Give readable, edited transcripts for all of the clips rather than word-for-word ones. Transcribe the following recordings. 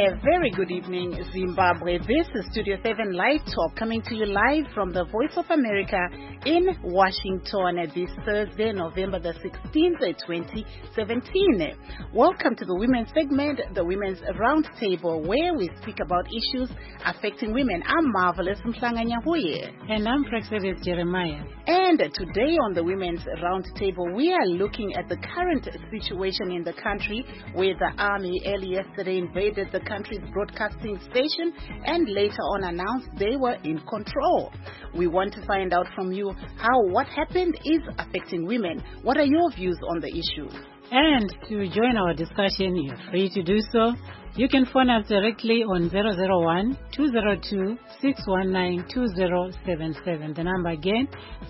A very good evening, Zimbabwe. This is Studio 7 Live Talk coming to you live from the Voice of America in Washington this Thursday, November the 16th, 2017. Welcome to the Women's segment, the Women's Roundtable, where we speak about issues affecting women. I'm Marvelous Mhlanganyahuye. And I'm Praxedes Jeremiah. And today on the Women's Roundtable, we are looking at the current situation in the country where the army early yesterday invaded the country's broadcasting station and later on announced they were in control. We want to find out from you how what happened is affecting women. What are your views on the issue? And to join our discussion, you're free to do so. You can phone us directly on 001-202-619-2077. The number again,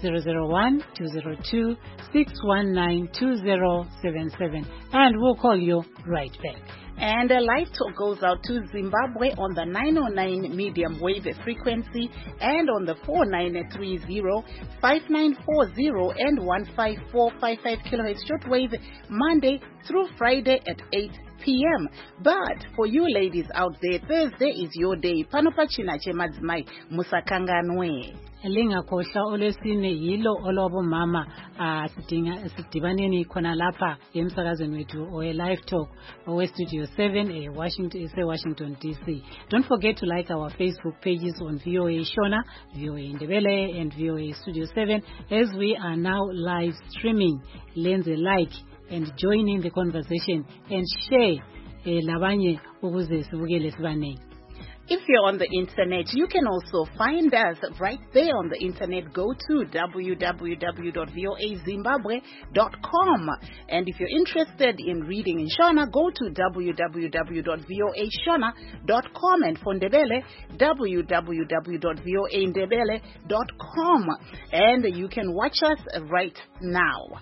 001-202-619-2077. And we'll call you right back. And a live talk goes out to Zimbabwe on the 909 medium wave frequency and on the 4930, 5940 and 15455 kilohertz shortwave Monday through Friday at 8 p.m. But for you ladies out there, Thursday is your day. Panopachina chemadzimai musakanganwe. Lingakhohlwa olwesine yilo olwabo mama sidibaneni khona lapha emsakazweni wethu owe live talk owe Studio 7 Washington DC. Don't forget to like our Facebook pages on VOA Shona, VOA Ndebele and VOA Studio 7 as we are now live streaming. Lenze like and join in the conversation and share labanye ukuze sibukele sibanengi. If you're on the internet, you can also find us right there on the internet. Go to www.voazimbabwe.com. And if you're interested in reading in Shona, go to www.voashona.com. And for Ndebele, www.voandebele.com. And you can watch us right now.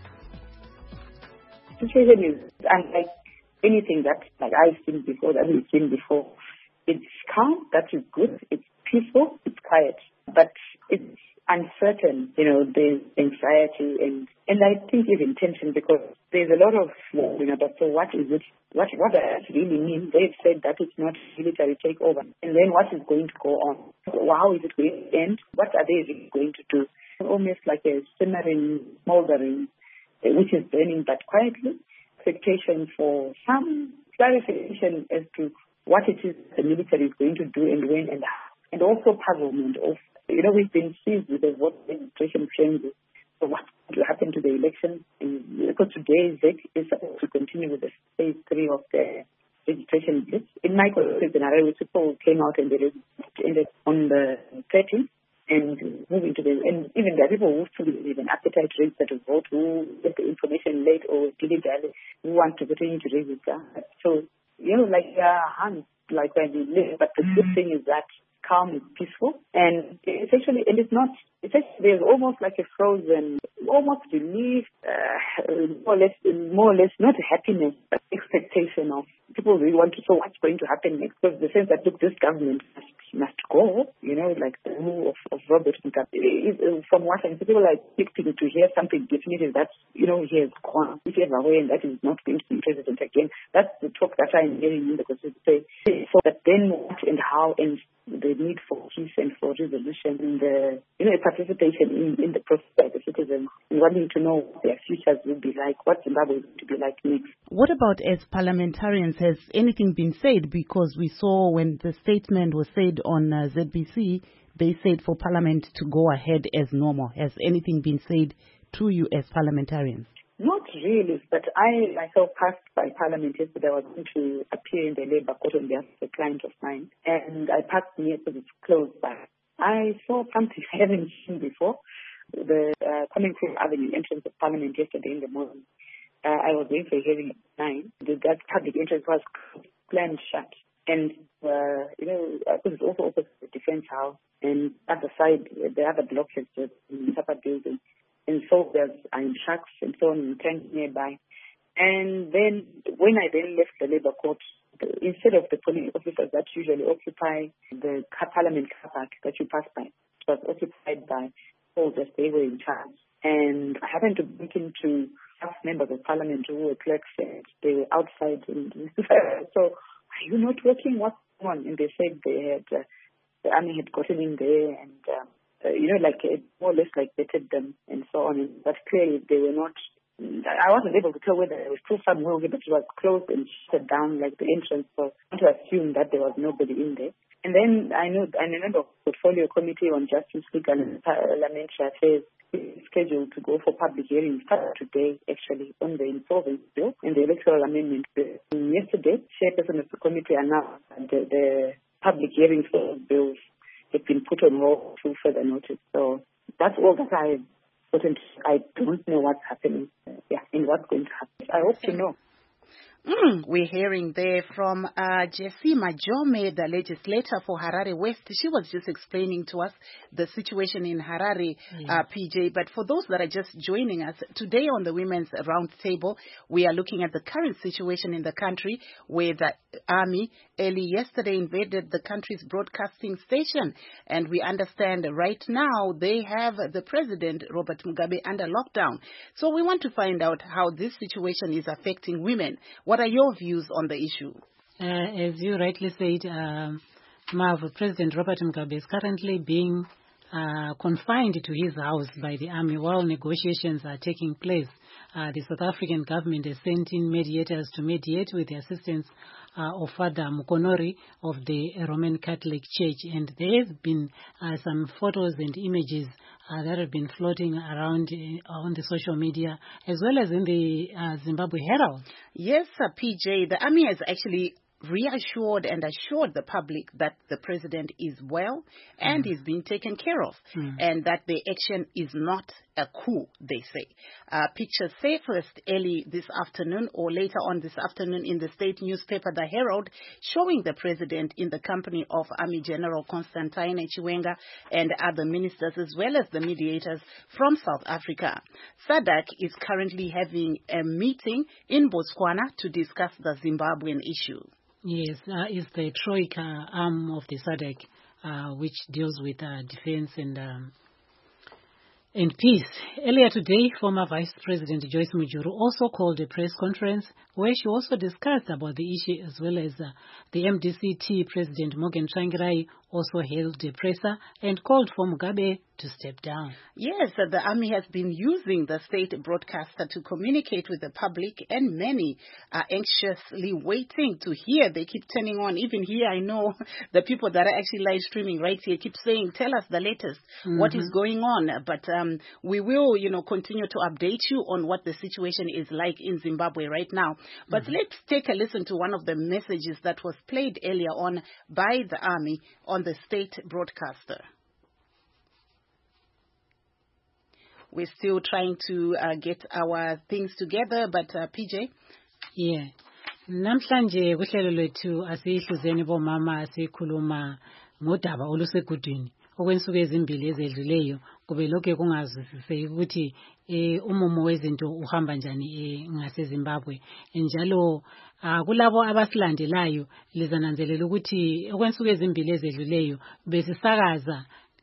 The situation is unlike anything that I've seen before, that we've seen before. It's calm, that is good. It's peaceful, it's quiet, but it's uncertain. There's anxiety and I think even tension because there's a lot of but so what is it? What does it really mean? They've said that it's not military takeover, and then what is going to go on? How is it going to end? What are they really going to do? Almost like a simmering, smoldering, which is burning but quietly. Expectation for some clarification as to what it is the military is going to do and when and how. And also puzzlement of, we've been seized with the vote registration changes. So what will happen to the election? Because today ZEC is supposed to continue with the phase 3 of the registration blitz. In my scenario, which people came out and they ended on the 13th and moving to and even the people who still have an appetite to register to vote, who get the information late or didn't, who want to continue to register. So, hands like when you live, but the good thing is that calm is peaceful and it's actually, there's almost like a frozen, almost relief, more or less not happiness, but expectation of people really want to know what's going to happen next. Because the sense that, look, this government must go, like the move of Robert Mugabe. From what I'm people are expecting to hear something definitive that, he has gone, whichever way, and that is not going to be president again. That's the talk that I'm hearing in the constituency. So that then what and how and the need for peace and for resolution and the, participation in the process by the citizens and wanting to know what their futures will be like, what Zimbabwe is going to be like next. What about as parliamentarians? Has anything been said? Because we saw when the statement was said on ZBC, they said for Parliament to go ahead as normal. Has anything been said to you as parliamentarians? Not really, but I myself passed by Parliament yesterday. I was going to appear in the Labour Court on behalf of a client of mine, and I passed near to the close by. I saw something I haven't seen before. The coming through Avenue entrance of Parliament yesterday in the morning. I was going for a hearing at 9. That public entrance was planned shut. And, because it's also opposite the Defence House, and at the side, the other block is the separate building. And soldiers are in trucks and so on, tanks nearby. And then, when I then left the Labour Court, instead of the police officers that usually occupy the Parliament car park that you pass by, it was occupied by soldiers. They were in charge. And I happened to bump into half members of Parliament who were clerks and they were outside. And so I are you not working? What's going on? And they said they had, the army had gotten in there and, it more or less like vetted them and so on. But clearly they were not, I wasn't able to tell whether there was still somewhere, but it was closed and shut down like the entrance. So I want to assume that there was nobody in there. And then I'm a member of the Portfolio Committee on Justice, Legal and Parliamentary Affairs, is scheduled to go for public hearings today, actually, on the insolvency bill and the electoral amendment bill. And yesterday, chairperson of the committee announced that the public hearings for bills have been put on hold to further notice. So that's all that I don't know what's happening, and what's going to happen. I hope to know. We're hearing there from Jessie Majome, the legislator for Harare West. She was just explaining to us the situation in Harare, PJ. But for those that are just joining us, today on the Women's Roundtable, we are looking at the current situation in the country where the army early yesterday invaded the country's broadcasting station. And we understand right now they have the president, Robert Mugabe, under lockdown. So we want to find out how this situation is affecting women. What are your views on the issue? As you rightly said, Marv, President Robert Mugabe is currently being confined to his house by the army while negotiations are taking place. The South African government has sent in mediators to mediate with the assistance of Father Mukonori of the Roman Catholic Church. And there have been some photos and images that have been floating around on the social media as well as in the Zimbabwe Herald. Yes, PJ, the army has actually reassured and assured the public that the president is well and is being taken care of and that the action is not a coup, they say. Pictures surfaced early this afternoon or later on this afternoon in the state newspaper, The Herald, showing the president in the company of Army General Constantine Chiwenga and other ministers as well as the mediators from South Africa. SADC is currently having a meeting in Botswana to discuss the Zimbabwean issue. Yes, it's the Troika arm of the SADC, which deals with defense and peace. Earlier today, former Vice President Joyce Mujuru also called a press conference where she also discussed about the issue as well as the MDCT President Morgan Tsvangirai also held a presser and called for Mugabe to step down. Yes, the army has been using the state broadcaster to communicate with the public, and many are anxiously waiting to hear. They keep turning on. Even here, I know the people that are actually live streaming right here keep saying, tell us the latest, what is going on. But we will, continue to update you on what the situation is like in Zimbabwe right now. But let's take a listen to one of the messages that was played earlier on by the army on the state broadcaster. We're still trying to get our things together, but PJ? Yeah. Namhlanje kuhlelo lwethu asihluzeni bomama sikhuluma ngodaba olusegudwini okwensuku ezimbili ezedluleyo kube lokho kungazwisiseki ukuthi umumo wezinto uhamba njani ngaseZimbabwe. Njalo kulabo abasilandelayo lizananzelela ukuthi okwensuku ezimbili ezedluleyo besisakaza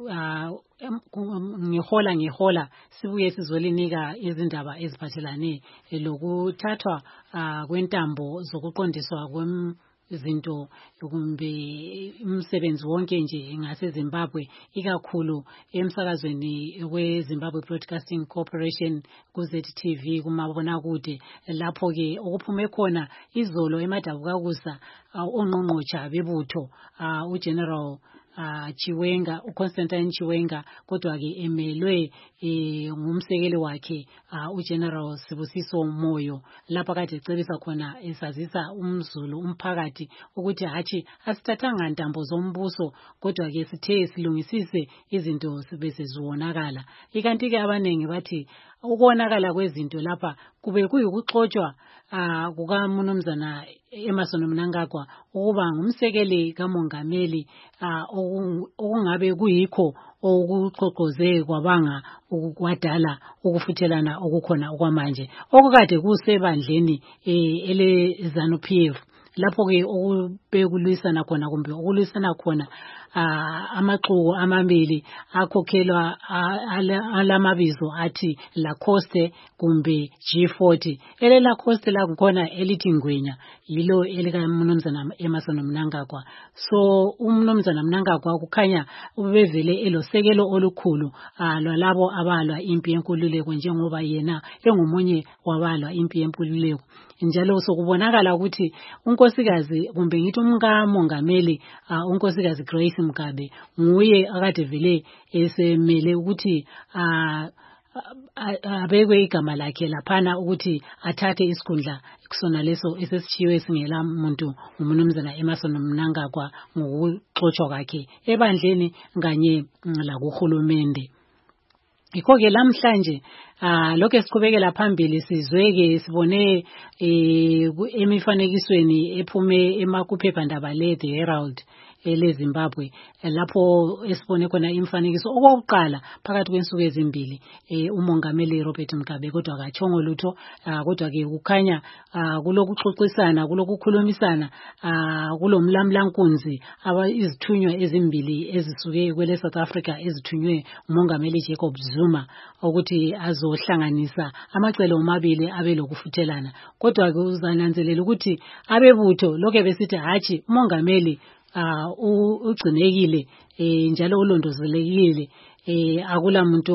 ngehola sibuye sizolinika izindaba eziphathelane lokuthathwa kwentambo zokuqondiswa kwezinto kumbe umsebenzi wonke nje ngaseZimbabwe, ikakhulu emsakazweni weZimbabwe Broadcasting Corporation ku-ZTV kumabonakude, lapho ke okuphume khona izolo emadabukakusa ongqongqotsha bebutho uGeneral Chiwenga, uConstantine Chiwenga, kodwa ke emelwe ngumsekeli wakhe uGeneral Sibusiso Moyo, lapha kade ecebisa khona esazisa umZulu umphakathi ukuthi hathi asithathanga ntambo zombuso kodwa ke sithe silungisise izinto bese ziwonakala. Ikanti ke abanengi bathi ukonakala kwezinto lapha kube kuyikuxotshwa kukaMnumzana Emmerson Mnangagwa ukuba ngumsekeli kamongameli okungabe kuyikho okuxoxoze kwabanga ukwadala ukufuthelana okukhona okwamanje okukade kusebandleni ele ZANU-PF, lapho ke okubekulwisana khona kumbe okulwisana khona amaxuku amabili akhokhelwa alamabizo athi Lacoste kumbe G40. Ele Lacoste la kukhona elithi Ngwenya yilo elika Mnumzana Emmerson Mnangagwa. So uMnumzana Mnangagwa kukhanya ubevele elosekelo olukhulu lwalabo abalwa impi yenkululeko njengoba yena engumunye wabalwa impi yenkululeko. Njalo sokubonakala ukuthi unkosikazi kumbe ngithi umkamongameli unkosikazi Grace Mugabe nguye akade vele esemele ukuthi abekwe igama lakhe laphana ukuthi athathe isikhundla kusona leso esesithiwe singela muntu uMnumzana Emmerson Mnangagwa ngokuxotshwa kwakhe ebandleni kanye lakuhulumende. Ikho-ke namhlanje lokho esiqhubekela phambili sizweke sibone emifanekisweni ephume kuphephandaba le-The Herald leZimbabwe lapho esibone khona imfanekiso okokuqala phakathi kwensuku ezimbili umongameli Robert Mugabe kodwa akachongo lutho kodwa ke kukhanya kulokuxoxisana kulokukhulumisana kulomlamlankunzi izithunywa ezimbili ezisuke kwele South Africa ezithunywe umongameli Jacob Zuma ukuthi azohlanganisa amacele omabili abe lokufuthelana. Kodwa ke uzananzelela ukuthi abebutho lokho besithi hathi umongameli ugcinekile njalo ulondozelekile akula muntu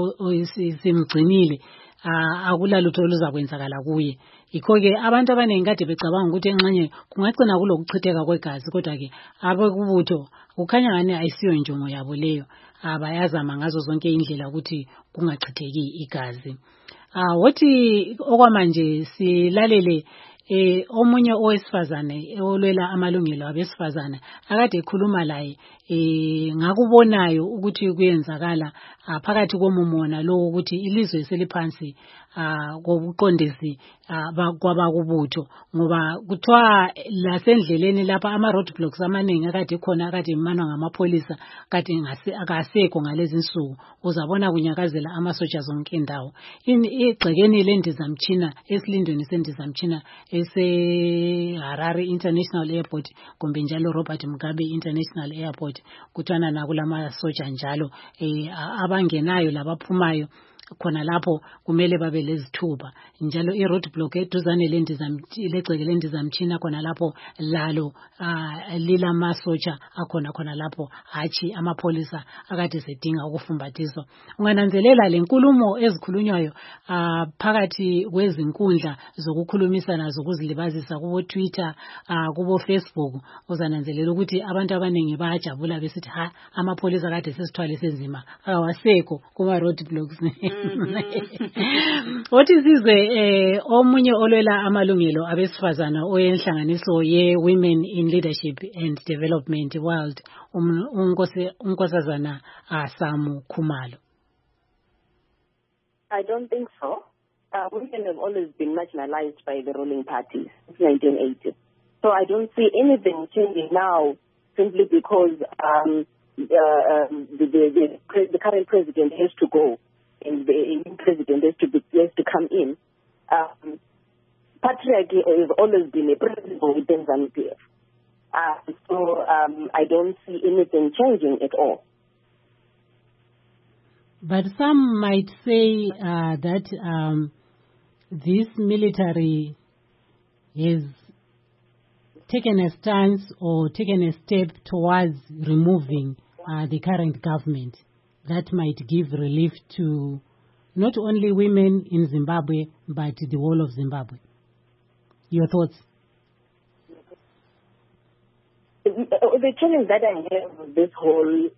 osimgcinile akula lutho oluzakwenzakala kuye. Ikho-ke abantu abaningi kade becabanga ukuthi enxanye kungagcina kulokuchitheka kwegazi kodwa ke abekubutho kukhanya ngani ayisiyo injongo yabo leyo abayazama ngazo zonke indlela ukuthi kungachitheki igazi. Wothi okwamanje silalele omunye owesifazane olwela amalungelo abesifazane akade ekhuluma laye ngakubonayo ukuthi kuyenzakala phakathi komumona lo ukuthi ilizwe seliphansi kobuqondisi kwabakubutho ngoba kuthiwa lasendleleni lapha ama roadblocks amaningi akade khona akade imanwa ngamapholisa kade akasekho ngalezi insuku uzabona kunyakazela amasotsha zonke indawo igcekeni lendizamtshina esilindweni sendizamtshina ese-Harare International Airport kumbe njalo Robert Mugabe International Airport kuthwana nakulama sotsha njalo abangenayo labaphumayo khona lapho kumele babe lezithuba njalo i-roadblock eduzane legceke lendizamtshina khona lapho lalo lilamasotsha khona lapho hatshi amapholisa akade sedinga ukufumbathiswa. Ungananzelela lenkulumo ezikhulunywayo phakathi kwezinkundla zokukhulumisana zokuzilibazisa kubo Twitter kubo Facebook uzananzelela ukuthi abantu abaningi bayajabula besithi amapholisa kade sesithwale sezima awasekho kuma roadblocks. What is sizwe omunye olwela amalungelo abesifazana oyenhlanganiso ye Women in Leadership and Development World unkosazana Samu Khumalo. I don't think so. Women have always been marginalized by the ruling parties since 1980. So I don't see anything changing now simply because the current president has to go. And the president has to come in. Patriarchy has always been a principle within ZANU-PF. So I don't see anything changing at all. But some might say that this military has taken a stance or taken a step towards removing the current government. That might give relief to not only women in Zimbabwe, but the whole of Zimbabwe. Your thoughts? The challenge that I have with this whole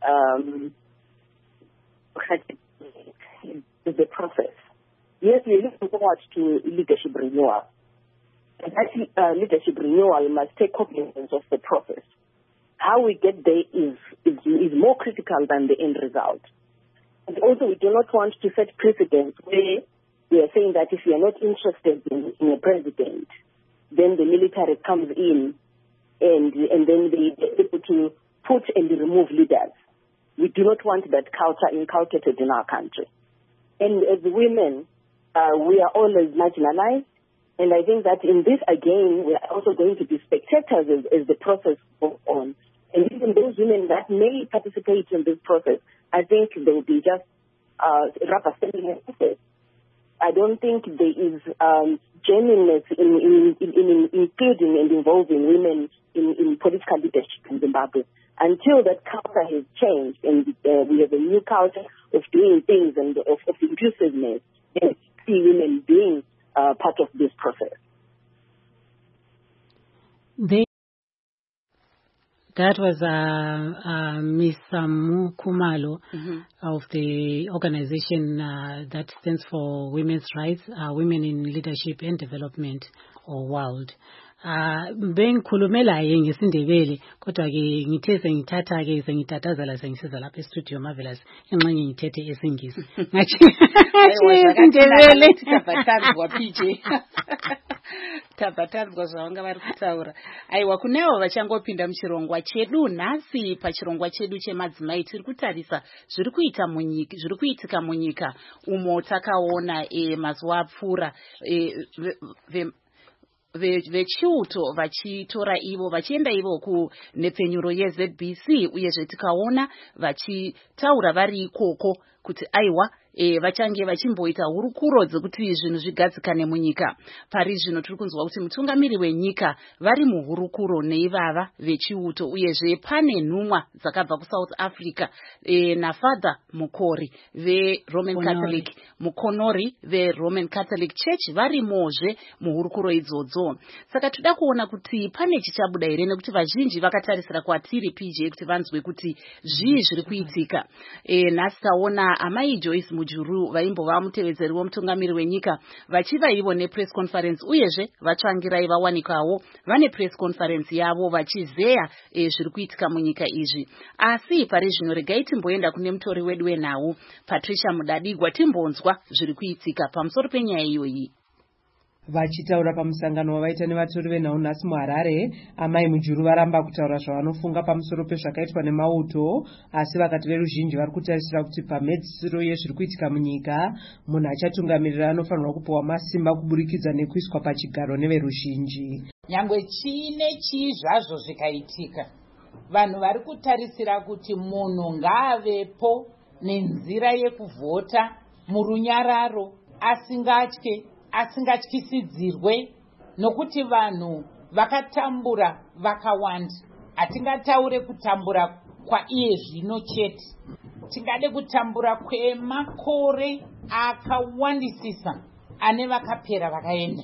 is the process. Yes, we look forward to leadership renewal. And that leadership renewal must take cognizance of the process. How we get there is more critical than the end result. And also, we do not want to set precedents where we are saying that if you are not interested in a president, then the military comes in and then they are able to put and remove leaders. We do not want that culture inculcated in our country. And as women, we are always marginalized. And I think that in this, again, we are also going to be spectators as the process goes on. And And even those women that may participate in this process, I think they will be just rubber stamping the process. I don't think there is genuineness in including and involving women in political leadership in Zimbabwe. Until that culture has changed and we have a new culture of doing things and of inclusiveness, and see women being part of this process. That was Ms. Samu Kumalo of the organization that stands for Women's Rights, Women in Leadership and Development, or WORLD. Bengikhulumela ngesindebele kodwa ke ngithe sengithatha ke sengitatazela sengisiza lapha e-studio Marvelous engxenye ngithethe esingisi ngathi isindebele tabatazwa PJ tabatazwa zvavanga vari kutaura. Aiwa, kunevo vachangopinda muchirongwa chedu nhasi. Pachirongwa chedu chemadzimai tiri kutarisa zviri kuitika munyika umo takaona mazuva apfuura vechiuto vachitora ivo vachienda ivo kunhepfenyuro yeZBC, uyezve tikaona vachitaura vari ikoko kuti aiwa vachange vachimboita hurukuro dzekuti zvinhu zvigadzikane munyika. Pari zvino tiri kunzwa kuti mutungamiri wenyika vari muhurukuro neivava vechiuto, uyezve pane nhumwa dzakabva kuSouth Africa naFather Mukori veRoman Catholic, Mukonori veRoman Catholic Church varimozve muhurukuro idzodzo. Saka toda kuona kuti pane chichabuda here, nekuti vazhinji vakatarisira kwatiri PJ kuti vanzwe kuti zvii zviri kuitika. Nhasi taona amai Joyce Mujuru vaimbova mutevedzeri womutungamiri wenyika vachiva ivo nepress conference, uyezve vatsvangirai vawanikawo vane press conference yavo vachizeya zviri kuitika munyika izvi. Asi pari zvino regai timboenda kune mutori wedu wenhau Patricia Mudadigwa timbonzwa zviri kuitika pamusoro penyaya iyoyi. Vachitaura pamusangano wavaita nevatori venhau nhasi muHarare, amai Mujuru varamba kutaura zvavanofunga pamusoro pezvakaitwa nemauto, asi vakati veruzhinji vari kutarisira kuti pamhedzisiro yezviri kuitika munyika munhu achatungamirira anofanirwa kupiwa masimba kuburikidza nekuiswa pachigaro neveruzhinji. Nyangwe chiine chii zvazvo zvikaitika, vanhu vari kutarisira kuti munhu ngaavepo nenzira yekuvhota murunyararo asingatyisidzirwe, nokuti vanhu vakatambura vakawanda. Hatingataure kutambura kwaiye zvino chete, tingade kutambura kwemakore akawandisisa ane vakapera vakaenda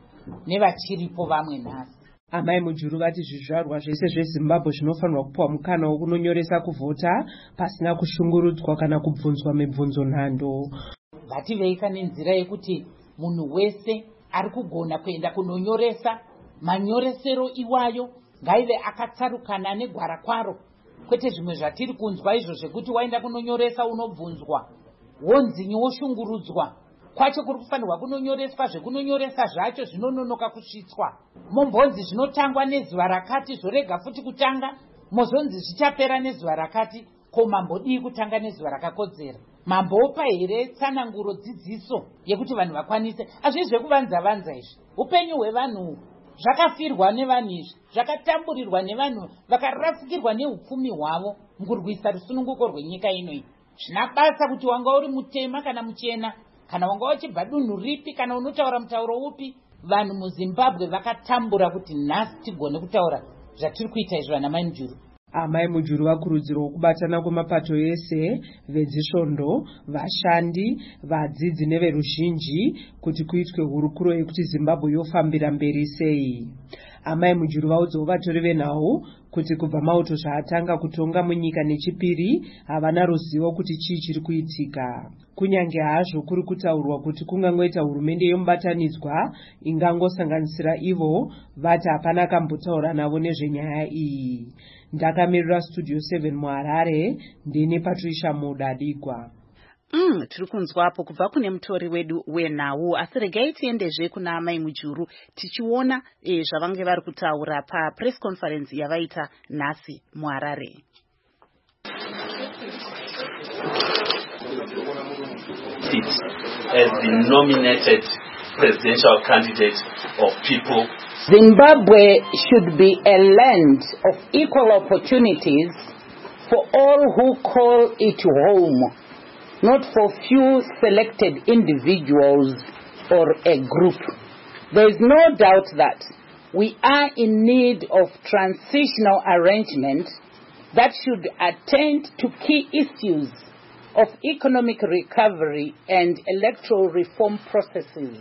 nevachiripo vamwe nhasi. Amai Mujuru vati zvizvarwa zvese zveZimbabwe zvinofanirwa kupiwa mukana wokunonyoresa kuvhota pasina kushungurudzwa kana kubvunzwa mibvunzo nhando. Ngativeika nenzira yekuti munhu wese ari kugona kuenda kunonyoresa, manyoresero iwayo ngaive akatsarukana negwara kwaro, kwete zvimwe zvatiri kunzwa izvo zvekuti waenda kunonyoresa unobvunzwa wonzinyi woshungurudzwa. Kwacho kuri kufanirwa kunonyoreswa, zvekunonyoresa zvacho zvinononoka kusvitswa. Mombonzi zvinotangwa nezuva rakati zvorega futi kutanga, mozonzi zvichapera nezuva rakati. Ko mambodii kutanga nezuva rakakodzera? Mambopa here tsananguro dzidziso yekuti vanhu vakwanise? Hazvisi zvekuvanza izvi. Upenyu hwevanhu zvakafirwa nevanhu izvi, zvakatamburirwa nevanhu vakarasikirwa neupfumi hwavo mukurwisa rusununguko rwenyika inoi. Zvina basa kuti wanga uri mutema kana muchena, kana wanga uchibva dunhu ripi, kana unotaura mutauro upi. Vanhu muZimbabwe vakatambura kuti nhasi tigone kutaura zvatiri kuita izvi vana mai Mujuru. Amai Mujuru vakurudzirwa kubatana kwemapato ese, vedzisvondo, vashandi, vadzidzi neveruzhinji kuti kuitwe hurukuro yekuti Zimbabwe yofambira mberi sei. Amai Mujuru vaudzawo vatori venhau kuti kubva mauto zvaatanga kutonga munyika nechipiri havana ruzivo kuti chii chiri kuitika. Kunyange hazvo kuri kutaurwa kuti kungangoita hurumende yomubatanidzwa ingangosanganisira ivo, vati hapana kambotaura navo nezvenyaya iyi. Ndakamirira Studio 7 muHarare, ndini Patricia Mudadigwa. Tiri kunzwapo kubva kune mutori wedu wenhau, asi regai tiendezve kuna amai Mujuru tichiona zvavange vari kutaura papress conference yavaita nhasi muHarare. It has been nominated presidential candidate of people. Zimbabwe should be a land of equal opportunities for all who call it home, not for few selected individuals or a group. There is no doubt that we are in need of transitional arrangement that should attend to key issues of economic recovery and electoral reform processes.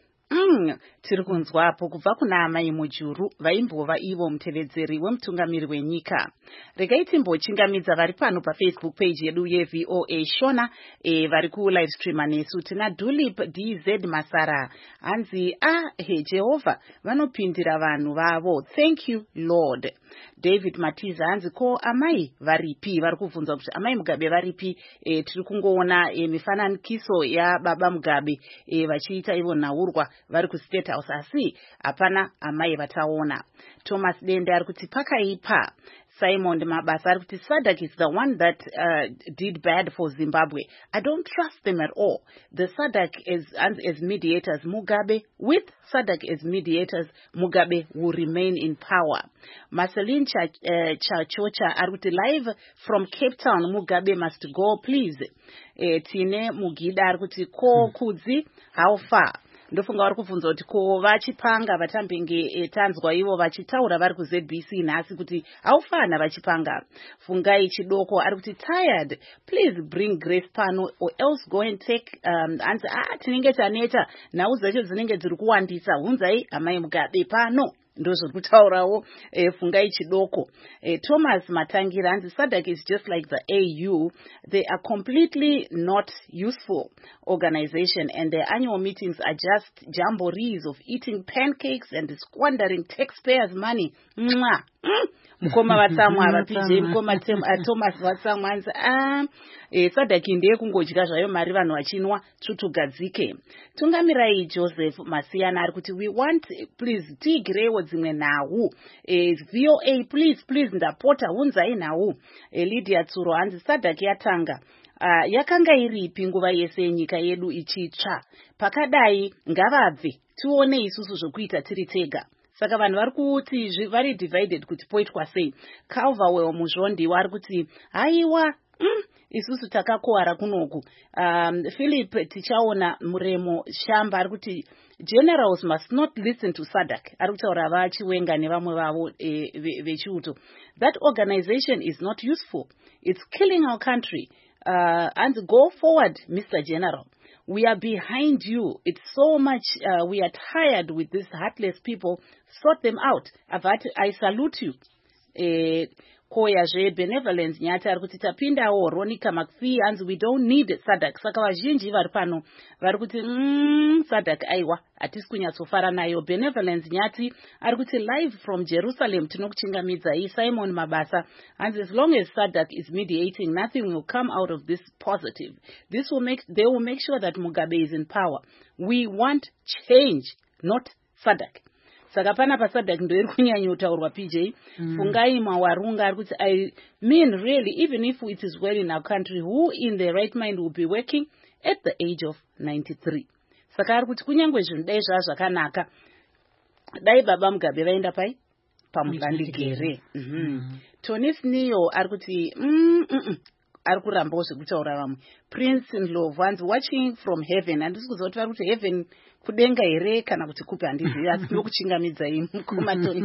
Tiri kunzwapo kubva kuna amai Mujuru vaimbova ivo mutevedzeri wemutungamiri wenyika. Regai timbochingamidza vari pano paFacebook page yedu yeVOA Shona vari kulive streama nesu. Tina Dulip DZ Masara hanzi Jehovah vanopindira vanhu vavo. Thank you Lord. David Matiza hanzi ko amai varipi, vari kubvunza kuti amai Mugabe varipi. Tiri kungoona mifananikiso yaBaba Mugabe vachiita ivo nhaurwa vari kuState House asi hapana amai vataona. Thomas Dende ari kuti pakaipa. Simon Mabasa ari kuti SADC is the one that did bad for Zimbabwe. I don't trust them at all. The SADC as mediators, Mugabe, with SADC as mediators, Mugabe will remain in power. Marceline Chachocha ari kuti live from Cape Town, Mugabe must go please. Tine Mugida ari kuti ko kudzi how far? Ndofunga vari kubvunza kuti ko vachipanga vatambinge tanzwa ivo vachitaura vari kuZBC nhasi kuti haufana vachipanga. Fungai Chidoko ari kuti tired, please bring Grace pano or else go and take answer. Tinenge chaneta nhau dzacho dzinenge dziri kuwandisa hunzai amai Mugabe pano. Ndozvo kutaurawo Fungai Chidoko. Thomas Matangira hanzi SADC is just like the AU. They are completely not useful organization and their annual meetings are just jamborees of eating pancakes and squandering taxpayers' money. Mwah. Mukoma vatsamwa vapije mukoma Thomas vatsamwa hanzi SADC ndeye kungodya zvayo mari vanhu vachinwa tsvutugadzike. Tungamirai Joseph Masiyana ari kuti we want please tigirewo dzimwe nhau. VOA please ndapota hunzai nhau. Lydia Tsuro hanzi SADC yatanga yakanga iripi nguva yese nyika yedu ichitsva. Pakadai ngavabve tione isusu zvokuita tiri tega. Saka vanhu vari kuti vari divided kuti poitwa sei. Calverwell Muzvondi vari kuti haiwa isusu takakuwara kunoku. Philip tichaona Muremo Shamba ari kuti generals must not listen to SADC. Ari kutaura vachiwenga nevamwe vavo vechiuto. That organization is not useful. It's killing our country. And go forward, Mr. General. We are behind you. It's so much. We are tired with these heartless people. Sort them out. I salute you. Koya benevolence nyati ari kuti tapindawo Ronica McPhee hanzi we don't need SADC. Saka vazhinji vari pano vari kuti SADC aiwa hatisi kunyatsofara nayo. Benevolence nyati ari kuti live from Jerusalem tinokuchingamidzai. Simon Mabasa hanzi as long as SADC is mediating nothing will come out of this positive. They will make sure that Mugabe is in power. We want change, not SADC. Saka pana paSADC ndoiri kunyanyotaurwa PJ. Fungai Mawarunga ari kuti I mean really even if it is well in our country who in the right mind will be working at the age of 93. Saka ari kuti kunyangwe zvinhu dai zvakanaka dai Baba Mugabe vaenda pai pamugandigere. Tony Sneo ari kuti ari kurambawo zvekutaura vamwe. Prince Ndlovu hanzi watching from heaven. Handisi kuziva kuti vari kuti heaven kudenga here kana kuti kupi handizivi asi ndokuchingamidzai mukoma Tony.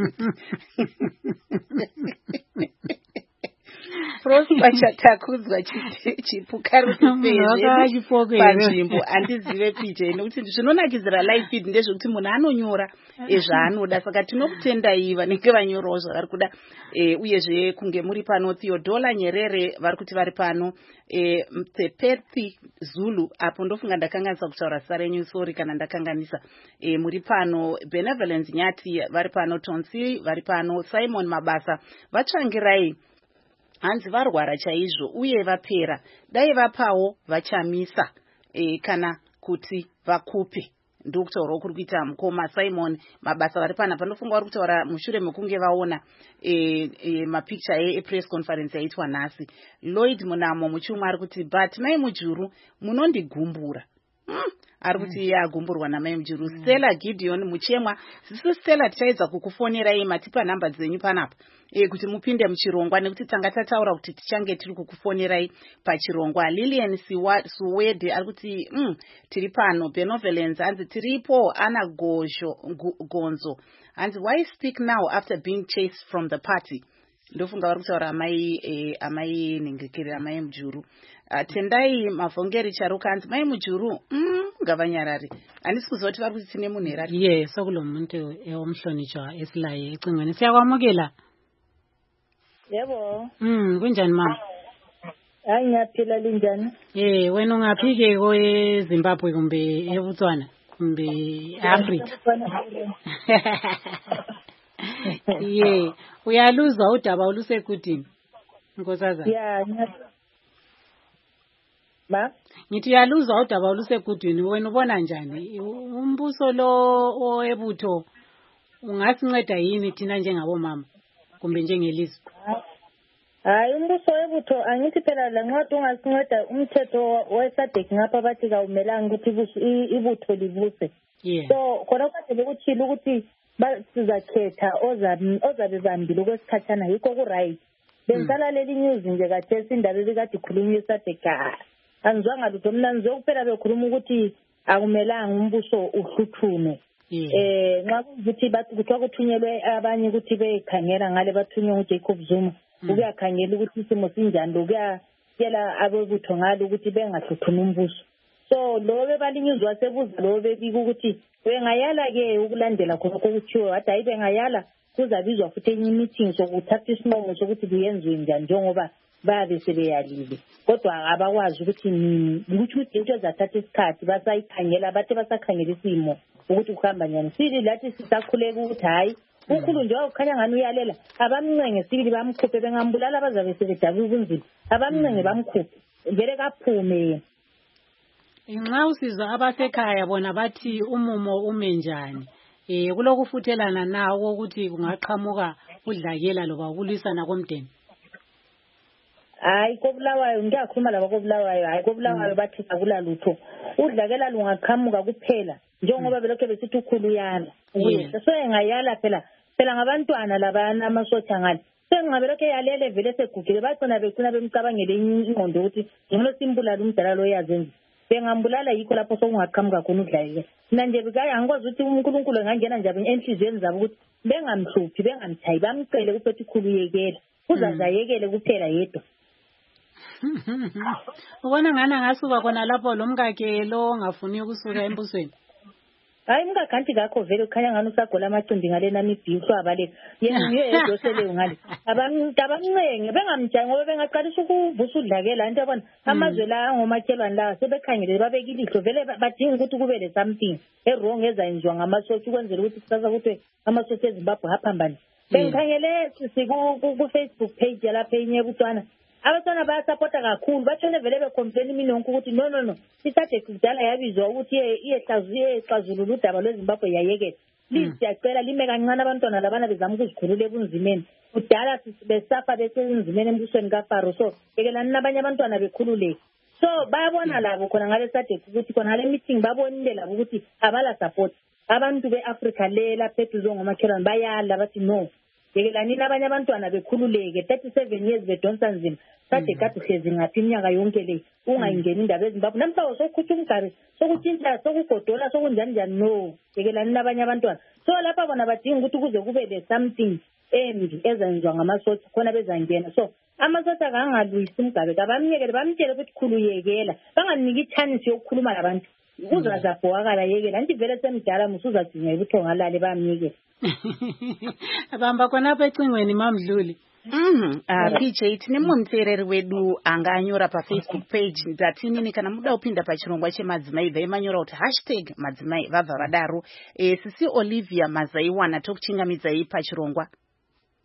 Prosper chatakudzwa chipuka panzvimbo handizive PJ nekuti zvinonakidzira live feed ndezvekuti munhu anonyora zvaanoda saka tinokutendai vanenge vanyorawo zvavari kuda. Uyezve kunge muri pano Theodola Nyerere vari kuti vari pano. Tepethi Zulu apo ndofunga ndakanganisa kutaura zita renyu sorry kana ndakanganisa. Muri pano Benevolence Nyati vari pano. Tonsi vari pano. Simon Mabasa vatsvangirai hanzi varwara chaizvo uye vapera dai vapawo vachamisa kana kuti vakupe. Ndokutaura kuri kuita mukoma Simon Mabasa vari pana panofunga vari kutaura mushure mekunge vaona mapicture epress conference yaitwa nhasi. Lloyd Munamo muchumwe ari kuti but mai Mujuru munondigumbura. ari kuti yagumburwa namai Mujuru. Stella Gideon Muchemwa, sisi Stella tichaedza kukufonerai matipa nhamba dzenyu panapa kuti mupinde muchirongwa nekuti tanga tataura kuti tichange tiri kukufonerai pachirongwa. Lilian Suwede ari kuti tiri pano. Benevolence hanzi tiripo. Ana Gonzo hanzi why speak now after being chased from the party. Ndofunga vari kutaura amai Nhengekere, amai Mujuru. Tendai Mavhongeri Charuka hanzi mai Mujuru ngavanyarare. Handisi kuzoti vari kuti tine munhu herari. Ye sokulo muntu omhlonishwa esilaye ecingweni. Siyakwamukela. Yebo. Kunjani mama? Hayi ngiyaphila linjani? Wena ungaphi ke eZimbabwe kumbe eBotswana kumbe Africa? Uyaluzwa udaba olusekudini nkosazana? Yeah, ngithi uyaluzwa udaba olusekudini. Wena ubona njani umbuso lo oebutho ungasinceda yini thina njengabomama kumbe njengelizwe? Hayi umbuso webutho angithi phela la ncwadi ungasinceda umthetho weSADC ngapha bathi kawumelanga ukuthi ibutho libuse. So khona kade bekuthile ukuthi sizakhetha ozabe bambile kwesikhathana yikho ku-right. Bengicala leli news nje kade indaba ebikade ikhulunywa eSADC angizwanga lutho. Mina ngizokuphela bekhuluma ukuthi akumelanga umbuso uhluthume. Nxa kuthi kuthiwa kuthunyelwe abanye ukuthi bekhangela ngale bathunywe uJacob Zuma ukuyakhangela ukuthi isimo sinjani lokuyatshela abebutho ngalo ukuthi bengahluthuni umbuso. So lo bebalinyuzwa sebuza lo bebika ukuthi bengayala-ke ukulandela khonokho okuthiwe wathi hayi bengayala kuzabizwa futhi enye meeting sokuthatha isinqumo sokuthi kuyenziwe njani njengoba babe sebeyalile. Kodwa abakwazi ukuthi ukuthi into ezathatha isikhathi basayikhangela bathe basakhangela isimo ukuthi kuhamba njani. Sili lathi sisakhuleka ukuthi hayi ukhulu nje wakukhanya ngani uyalela abamncenge sibili bamkhuphe bengambulala abazabe sebedabe ubunzima abamncenge bamkhuphe vele kaphume. Nxa usizwa abasekhaya bona bathi umumo ume njani kulokufuthelana nawo ukuthi kungaqhamuka udlakela loba ukulwisana komndeni? Hayi kobulawayo ngiyakhuluma laba kobulawayo hayi kobulawayo bathi akulalutho udlakela lungaqhamuka kuphela njengoba belokho besithi ukhulu yana so engayala phela ngabantwana labana amasotha ngale sengabelokho yalele vele segugile bagcina bemcabangele ingqondo ukuthi ngilo simbulala umdala lo yazenza bengambulala yikho lapho sokungaqhamuka khona udlakela. Mina nje bikayi angikwazi ukuthi uNkulunkulu engangena nje enhliziyweni zabo ukuthi bengamhluphi bengamthayi bamcele kuphethe ikhulu yekela uzazayekele kuphela yedwa. Ubona ngani angasuka khona lapho lo mkakhe lo ngafuni ukusuka embusweni? Hayi mkakanti ngakho vele ukhanya ngani usagola amacimbi ngale nami ibhihlwa abaleka yena edosele ngale abamncenge bengamjayi ngoba bengaqalisa ukuvusa udlakela into yabona amazwe la ngomakhelwane la sebekhangele babeka ilihlo vele badinga ukuthi kube le something wrong ezayenziwa ngamasotsha ukwenzela ukuthi kusasa ukuthi amasotsha eZimbabwe aphambane. Bengikhangele ku Facebook page yalapha enye eBotswana abantwana bayasapota kakhulu batshone vele becomplain imini yonke ukuthi no iSADC kudala yabizwa ukuthi iyexazulula udaba lweZimbabwe yayekela. Please siyacela lime kancane abantwana labana bezama ukuzikhulula ebunzimeni kudala besafa besenzimeni embusweni kaFaro so yekelani nabanye abantwana bekhululeke. So bayabona labo khona ngale SADC ukuthi khona le meeting babonile labo ukuthi abala support abantu beAfrica lela phethu zongomakhelwane bayala bathi no yekelani nabanye abantwana bekhululeke 37 years bedonsa nzima kade kade hlezi ngaphi iminyaka yonke le ungayingeni indaba eZimbabwe namhlanje sokukhutha umgari sokutshintsha sokugodola sokunjani njani no yekelani nabanye abantwana. So lapha bona badinga ukuthi kuze kube le something embi ezenziwa ngamasotsha khona bezangena. So amasotsha kangalwisi umgabe kabamyekele bamtshele ukuthi khuluyekela banganiki chance yokukhuluma labantu uzazabhokala yekela anti vele semdala musuzadinga ubuthonga lale bamyekele. Abamba khonapha ecingweni mamdluli. PJ tine muntereri wedu anga anyora paFacebook page ndatinini kana muda upinda pachirongwa chemadzimai vaimanyora kuti #madzimai vabva vadaro. Sisi Olivia Mazaiwana tokuchingamidzai pachirongwa.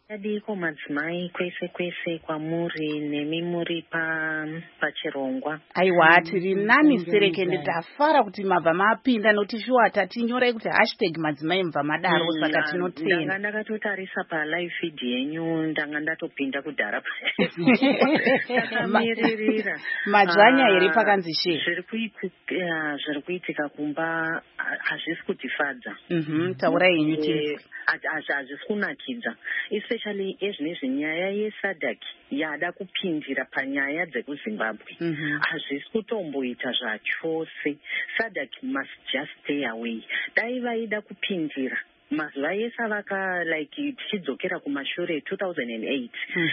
Yadiko madzimai kwese kwamuri nemi muri pachirongwa. Aiwa tiri nani serekende tafara kuti mabva mapinda nokuti shuwa tatinyorai kuti #madzimai mubva madaro saka tinotenda. Ndanga ndakatotarisa palive feed yenyu ndanga ndatopinda kudhara. Takamiririra. Madzvanya here pakanzi she. Zviri kuitika kumba hazvisi kutifadza. Taurai yenyu tiri. Hazvisi kunakidza. Especially ezvinezvi nyaya yeSADC yada kupindira panyaya dzekuZimbabwe. Hazvisi kutomboita zvachose. SADC must just stay away. Dai vaida kupindira mazuva ese tichidzokera kumashure 2008.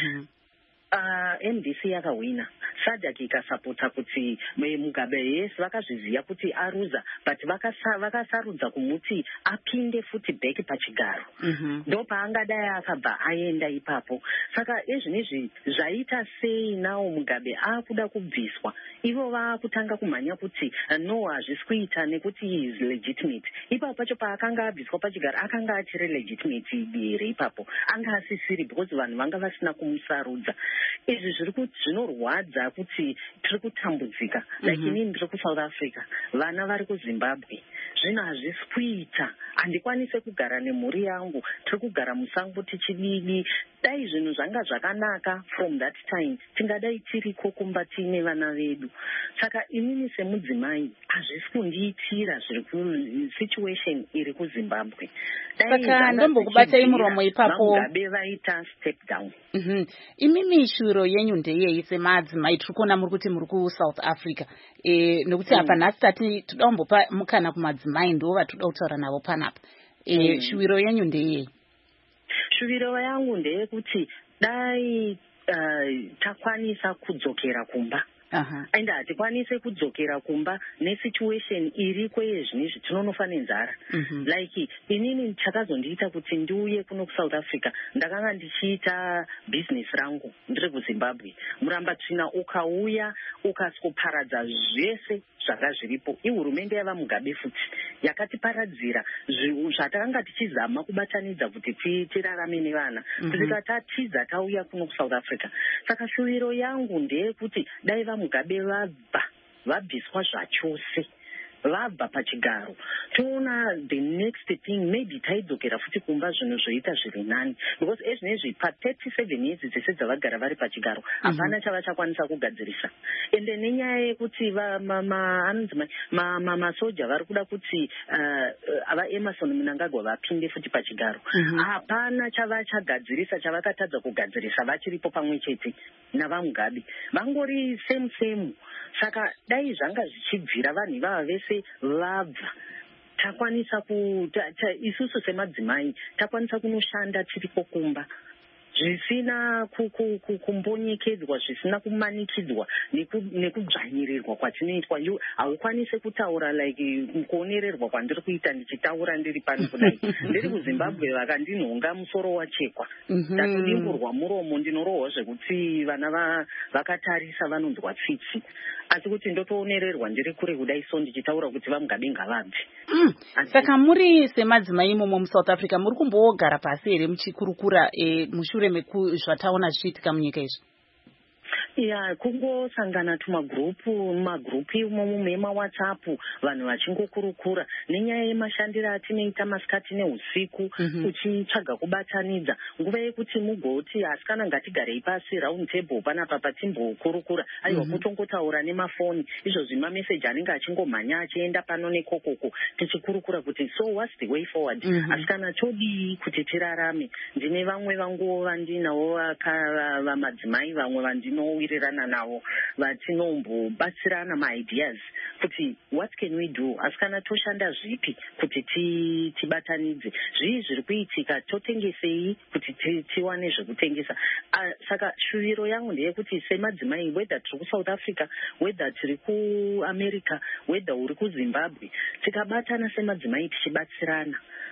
MDC yakawina. SADC ikasapota kuti Mugabe yes vakazviziva kuti aruza but vakasarudza kumuti apinde futi back pachigaro. Ndopaangadai akabva aenda ipapo. Saka ezvinezvi zvaita sei nawo Mugabe akuda kubviswa. Ivo vakutanga kumhanya kuti no hazvisi kuita nekuti he is legitimate. Ipapo pacho paakanga abviswa pachigaro akanga achiri legitimate here ipapo. Anga asisiri because vanhu vanga vasina kumusarudza. Izvi zvinorwadza kuti tiri kutambudzika. Inini ndiri kuSouth Africa, vana vari kuZimbabwe. Zvino hazvisi kuita. Handikwanise kugara nemhuri yangu. Tiri kugara musango tichidini. Dai zvinhu zvanga zvakanaka from that time. Tingadai tiriko kumba tiine vana vedu. Saka inini semudzimai hazvisi kundiitira zviri situation iri kuZimbabwe. Saka ndombokubatai muromo ipapo. Mugabe vaita step down. Imimi shuro yenyu ndeyei semadzimai tiri kuona muri kuti muri kuSouth Africa. Nokuti apa nhasi tati toda kumbopa mukana kumadzimai ndo vatoda kutaura navo panapa. Shuviro yenyu ndeyei? Shuviro yangu ndeyekuti dai takwanisa kudzokera kumba. And hatikwanise kudzokera kumba nesituation iriko yezvinezvi tinonofa nenzara. Inini chakazondiita kuti ndiuye kuno kuSouth Africa ndakanga ndichiita business rangu ndiri kuZimbabwe. Murambatsvina ukauya ukasikoparadza zvese zvanga zviripo. Ihurumende yava Mugabe futi yakatiparadzira zvatakanga tichizama kubatanidza kuti tirarame nevana. Kusvika tatiza tauya kuno kuSouth Africa. Saka shuviro yangu ndeyekuti dai Mugabe vabviswa zvachose. Vabva pachigaro. Toona the next thing maybe taidzokera futi kumba zvinhu zvoita zviri nani. Because ezvinezvi pa 37 years dzese dzavagara vari pachigaro hapana chavachakwanisa kugadzirisa. Ende nenyaya yekuti masoja vari kuda kuti ava Emerson Mnangagwa vapinde futi pachigaro. Hapana chavachagadzirisa chavakatadza kugadzirisa vachiripo pamwe chete navaMugabe. Vangori same. Saka dai zvanga zvichibvira vanhu ivava vese vabva takwanisa isusu semadzimai takwanisa kunoshanda tiripo kumba zvisina kumbonyekedzwa zvisina kumanikidzwa nekudzvanyirirwa kwatinoitwa. Haukwanise kutaura kuonererwa kwandiri kuita ndichitaura ndiri pano kudai. Ndiri kuZimbabwe vakandinhonga musoro wachekwa. Ndatodimburwa muromo ndinorohwa zvekuti vana vakatarisa vanonzwa tsitsi. Asi kuti ndotoonererwa ndiri kure kudai so ndichitaura kuti vaMugabe ngavabve. Saka muri semadzimai imomo muSouth Africa muri kumbogara pasi here muchikurukura mushure mekuzvataona zvichiitika munyika izvi? Kungosangana magrupu imomo memaWhatsApp vanhu vachingokurukura nenyaya yemashandiro atinoita masikati neusiku uchitsvaga kubatanidza nguva yekuti mugoti asikana ngatigarei pasi round table panapa patimbokurukura aiwa kutongotaura nemafoni izvozvi mameseji anenge achingomhanya achienda pano nekokoko tichikurukura kuti so what's the way forward. Asikana todii kuti tirarame. Ndine vamwe vangu vandinawo vamadzimai vamwe vandinowirirana navo vatinombobatsirana maideas kuti what can we do. Asikana toshanda zvipi kuti tibatanidze zvii zviri kuitika totengesei kuti tiwane zvekutengesa. Saka shuviro yangu ndeyekuti semadzimai whether tiri kuSouth Africa whether tiri kuAmerica whether uri kuZimbabwe tikabatana semadzimai tichibatsirana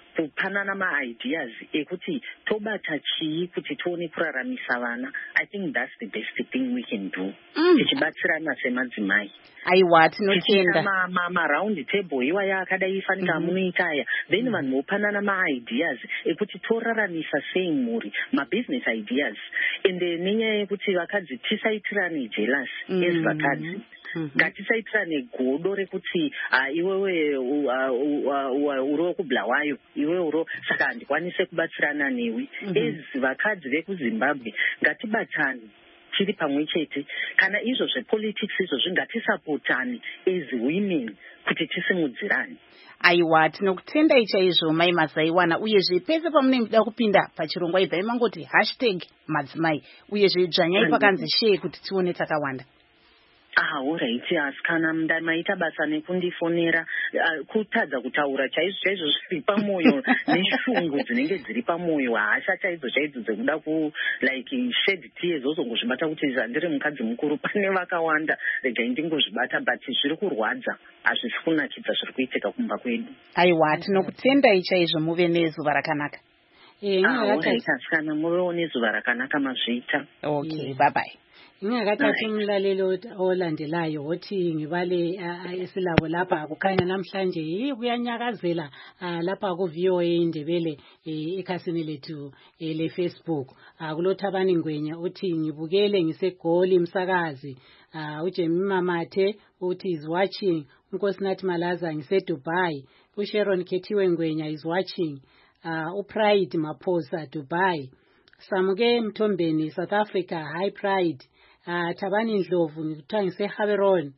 kupanana ma-ideas ekuti tobata chii kuti tione kuraramisa vana. I think that's the best thing we can do. Tichibatsirana semadzimai. Aiwa, tinotenda. Ma-round table iwaya akadai ifanika munoita aya. Then vanhu vopanana ma-ideas ekuti toraramisa sei mhuri, ma-business ideas. Ende nenyaya yekuti vakadzi tisaitirane jealous as vakadzi. Ngatisaitirane godo rekuti iwewe uri wokubulawayo, iwewe uri saka handikwanise kubatsirana newe. As vakadzi vekuZimbabwe ngatibatsane tiri pamwe chete. Kana izvo zvepolitics izvozvi ngatisapotane as women kuti tisimudzirane. Aiwa, tinokutendai chaizvo mai Mazaiwana, uyezve pese pamunenge da kupinda pachirongwa ibvai mangoti #madzimai, uyezve dzvanyai pakanzi share kuti tione takawanda. Alright, kana maita basa nekundifonera kutadza kutaura chaizvo zviri pamoyo neshungu dzinenge dziri pamoyo, hasha chaidzo dzekuda ku like shed tears ozongozvibata kuti zvandiri mukadzi mukuru, pane vakawanda regai ndingozvibata, but zviri kurwadza, hazvisi kunakidza zviri kuitika kumba kwedu. Aiwa, tinokutendai chaizvo, muve nezuva rakanaka. Alright, kana muvewo nezuva rakanaka mazvita. Okay, bye bye. Ngakathatha umlalelo olandelayo othi ngibale esilabo lapha kukhanya namhlanje kuyanyakazela lapha ku VOA Indebele ekhasini lethu le Facebook. Kulothabani Ngwenya uthi ngibukele ngisegoli umsakazi. uJemima Mathe uthi is watching. uNkosinathi Malaza ngise-Dubai. uSharon Kethiwe Ngwenya is watching. uPride Maphosa Dubai. Samuke Mthombeni South Africa. Hi Pride. Thabani Ndlovu ngikuthiwa ngise-Haberon.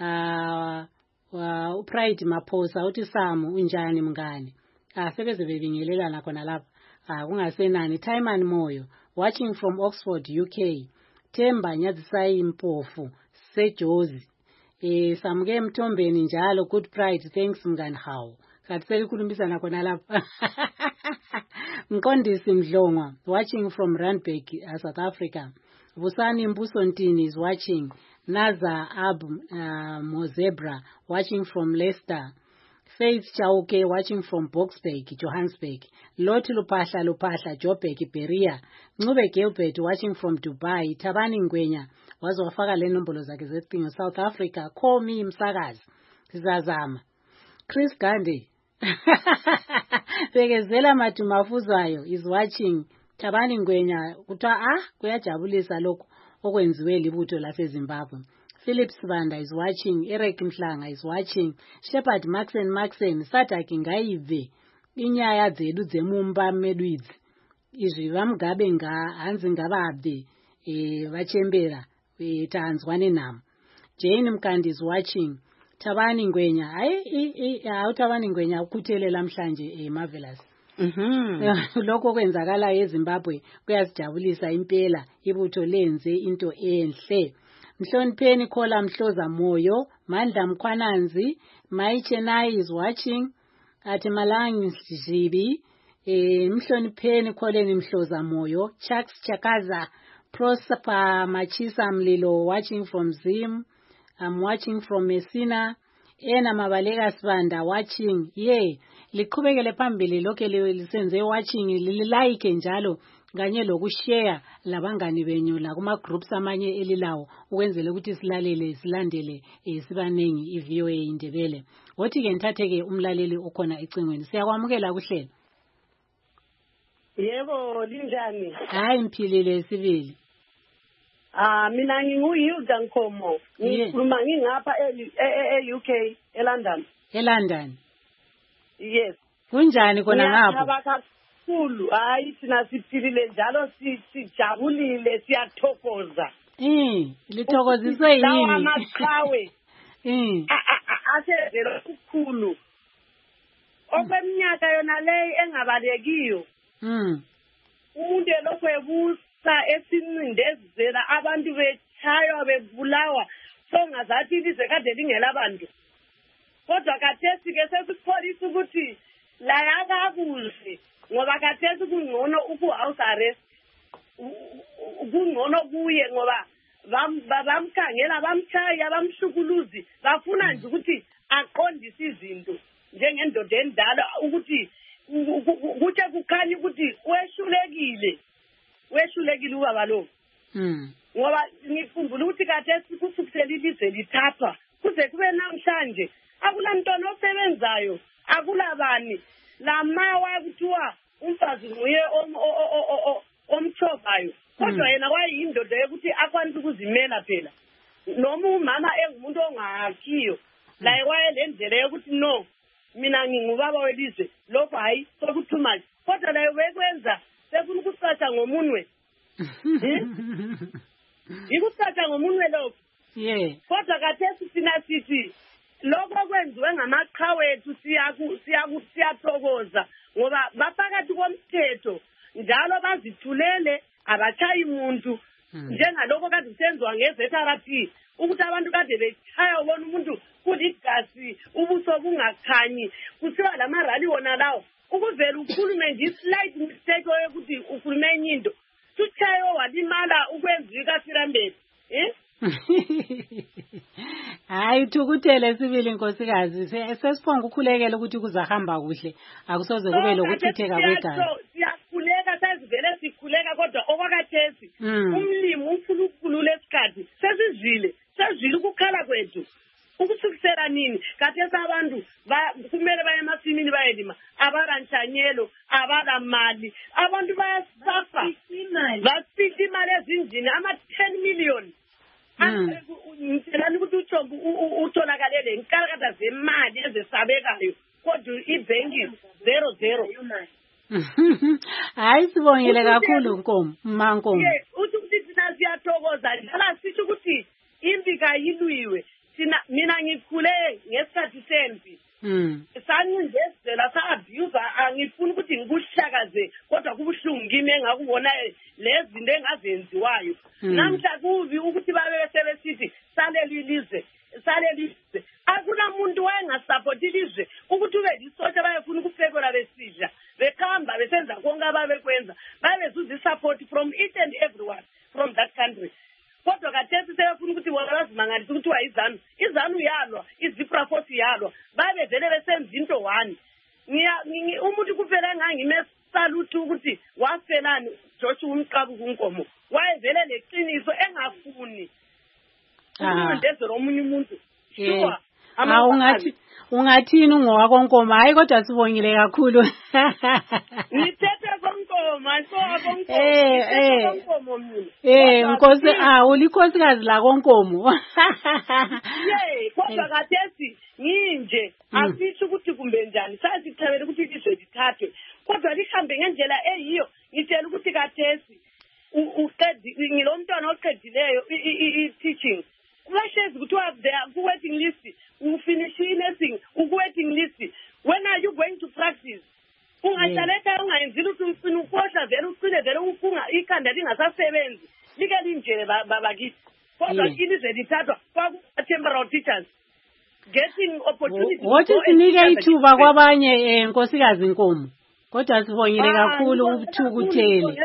uPride Maphosa uthi Samu unjani mngani. Sebeze bebingelelana khona lapha. Kungasenani. Timon Moyo watching from Oxford, UK. Themba Nyazisayi Mpofu seJozi. Samuke Mthombeni njalo. Good Pride, thanks mngani hawo. Kathi selikhulumisana khona lapha. Mkondisi Mdlongwa watching from Randburg, South Africa. Vusani Mbusontini is watching. Naza Mozebra watching from Leicester. Faith Chauke watching from Boksburg, Johannesburg. Loti Lupahla Joburg, Beria. Ncube Gilbert watching from Dubai. Thabani Ngwenya wazofaka le nombolo zakhe zecingo South Africa. Call me msakazi sizazama. Chris Gandhi Bekezela Matumafuzwayo is watching. Thabani Ngwenya kuthiwa kuyajabulisa lokho okwenziwe libutho laseZimbabwe. Philip Sibanda is watching. Eric Mhlanga is watching. Shepherd Maxen Sathaki ngaive inyaya dzedu dzemumba medwidzi izvi vamugabe hanzi ngavabve vachembera tanzwa nenhamo. Jane Mkandi is watching. Thabani Ngwenya Thabani Ngwenya ukuthelela mhlanje marvelous. Lokho kwenzakala eZimbabwe kuyasijabulisa impela, ibutho lenze into enhle. Mhlonipheni Khola Mhloza Moyo, Mandla Mkhwananzi, Maichenai is watching. Ati Malangi Zibi, Mhlonipheni Kholeni Mhloza Moyo, Chucks Chakaza, Prosper Machisa Mlilo watching from Zim. I'm watching from Messina. Ena Mabalega Sibanda watching. Liqhubekele phambili lokho lisenze watching lilike njalo kanye lokushare labangani benyu la kuma groups amanye elilawo ukwenzele ukuthi silandele sibanengi iVOA Indebele. Wothi ke nithatheke umlaleli okhona ecingweni. Siyakwamukela kuhlelo. Yebo, linjani? Hayi mphilile sibili. Mina nginguHilda Nkomo. Ngikhuluma ngingapha e-UK, eLondon. eLondon. Yes. Kunjani kona ngapho? Ngiyabonga kakhulu. Hayi thina siphilile njalo sijabulile siyathokoza. Lithokoziswe yini? Lawa amaqhawe. Asezelo kukhulu. Okweminyaka yona leyi engabalekiyo. Umuntu elokho ebusa esincindezela abantu bechaywa bebulawa songazathi lize kade lingela abantu. Kodwa kathesi ke sesikholisa ukuthi la yakakuhle ngoba kathesi kungcono uku-house arrest kungcono kuye ngoba bamkhangela bamchaya bamshukuluzi bafuna nje ukuthi aqondise izinto njengendoda endala ukuthi kuthi kukhanya ukuthi wehlulekile ubaba lo ngoba ngikhumbula ukuthi kade sikusukisela ilizwe lithathwa kuze kube namhlanje akulamntwana osebenzayo akulabani lamawa kuthiwa umfazi nguye omthobayo kodwa yena wayindoda yokuthi akwanisa ukuzimela phela noma umama engumuntu ongakhiyo la wayelendlela yokuthi no mina ngingubaba welizwe lokho hayi sokuthuma kodwa la wekwenza sefuna ukusatha ngomunwe ikusatha ngomunwe lokho kodwa kathesi sina sithi lokho kwenziwe ngamaqhawethu siyathokoza ngoba baphakathi komthetho njalo bazithulele abachayi umuntu njengalokho kade kusenziwa nge-ZRP ukuthi abantu kade bechaya ubona umuntu kuligasi ubuso bungakhanyi kuthiwa la marali wona lawo ukuvela ukhulume nje i-slight mistake yokuthi ukhulume enye into suchayo walimala ukwenziwa ikasirambeni hayi thukuthele sibili nkosikazi sesiphonga ukhulekele ukuthi kuzahamba kuhle akusoze kube lokuchitheka kwegazi siyakhuleka sezivele sikhuleka kodwa okwakathesi umlimi ufuna ukukhulula esikhathi sezizile ukukhala kwethu ukusukisela nini kathesi abantu kumele baye emasimini bayelima abaranhlanyelo abalamali abantu bayasafa basithi imali ezinjini ama-10 million ngithelani ukuthi uthombe utholakalele inkalakada zemali ezesabekayo kodwa ibhenki 00 hayi sibongile kakhulu Nkomo uthi ukuthi thina siyathokoza njalo sithi ukuthi impi kayilwiwe mina ngikhule ngesikhathi sempi sanindezela sa-abuse angifuni ukuthi ngikuhlakaze kodwa kubuhlungu kimi engakubona lezi zinto engazenziwayo namhla kubi ukuthi babe besebesithi saleli ilizwe akunamuntu wayengasapoti ilizwe ukuthi ube lisotsha bayefuna ukufekola besidla bekhamba besenza konke ababekwenza babezuza i-support from each and everyone from that country kodwa kathesi sebefuna ukuthi bona bazimangalise ukuthiwa izanu yalwa izipra force yalwa babevele besenza into one umuntu kuphela engangimesalutho ukuthi wafelani Joshua umqabuka unkomo wayevele leqiniso engafuni ukundezela omunye umuntu sure ungathini ungowakho Nkomo hayi kodwa sibongile kakhulu ngithethe konkomo Nkosi ulikhosikazi la konkomo kodwa kathesi nginje asisho ukuthi kumbe njani sasichabela ukuthi ilizwe lithathwe kodwa lihambe ngendlela eyiyo ngitshela ukuthi kathesi ngilomntwana oqedileyo i-teaching kubahlezi kuthiwa ku-waiting list ufinish nursing uku-waiting list when are you going to practice ungahlala ungayenzile ukuthi umfina ufohla vele ucine vele ufunga ikhanda lingasasebenzi like linjele babakithi kodwa ilizwe lithathwa kwa-temporal teachers getting opportunity wothi sinike ithuba kwabanye Nkosikazi Nkomo kodwa sibongile kakhulu ukuthukuthele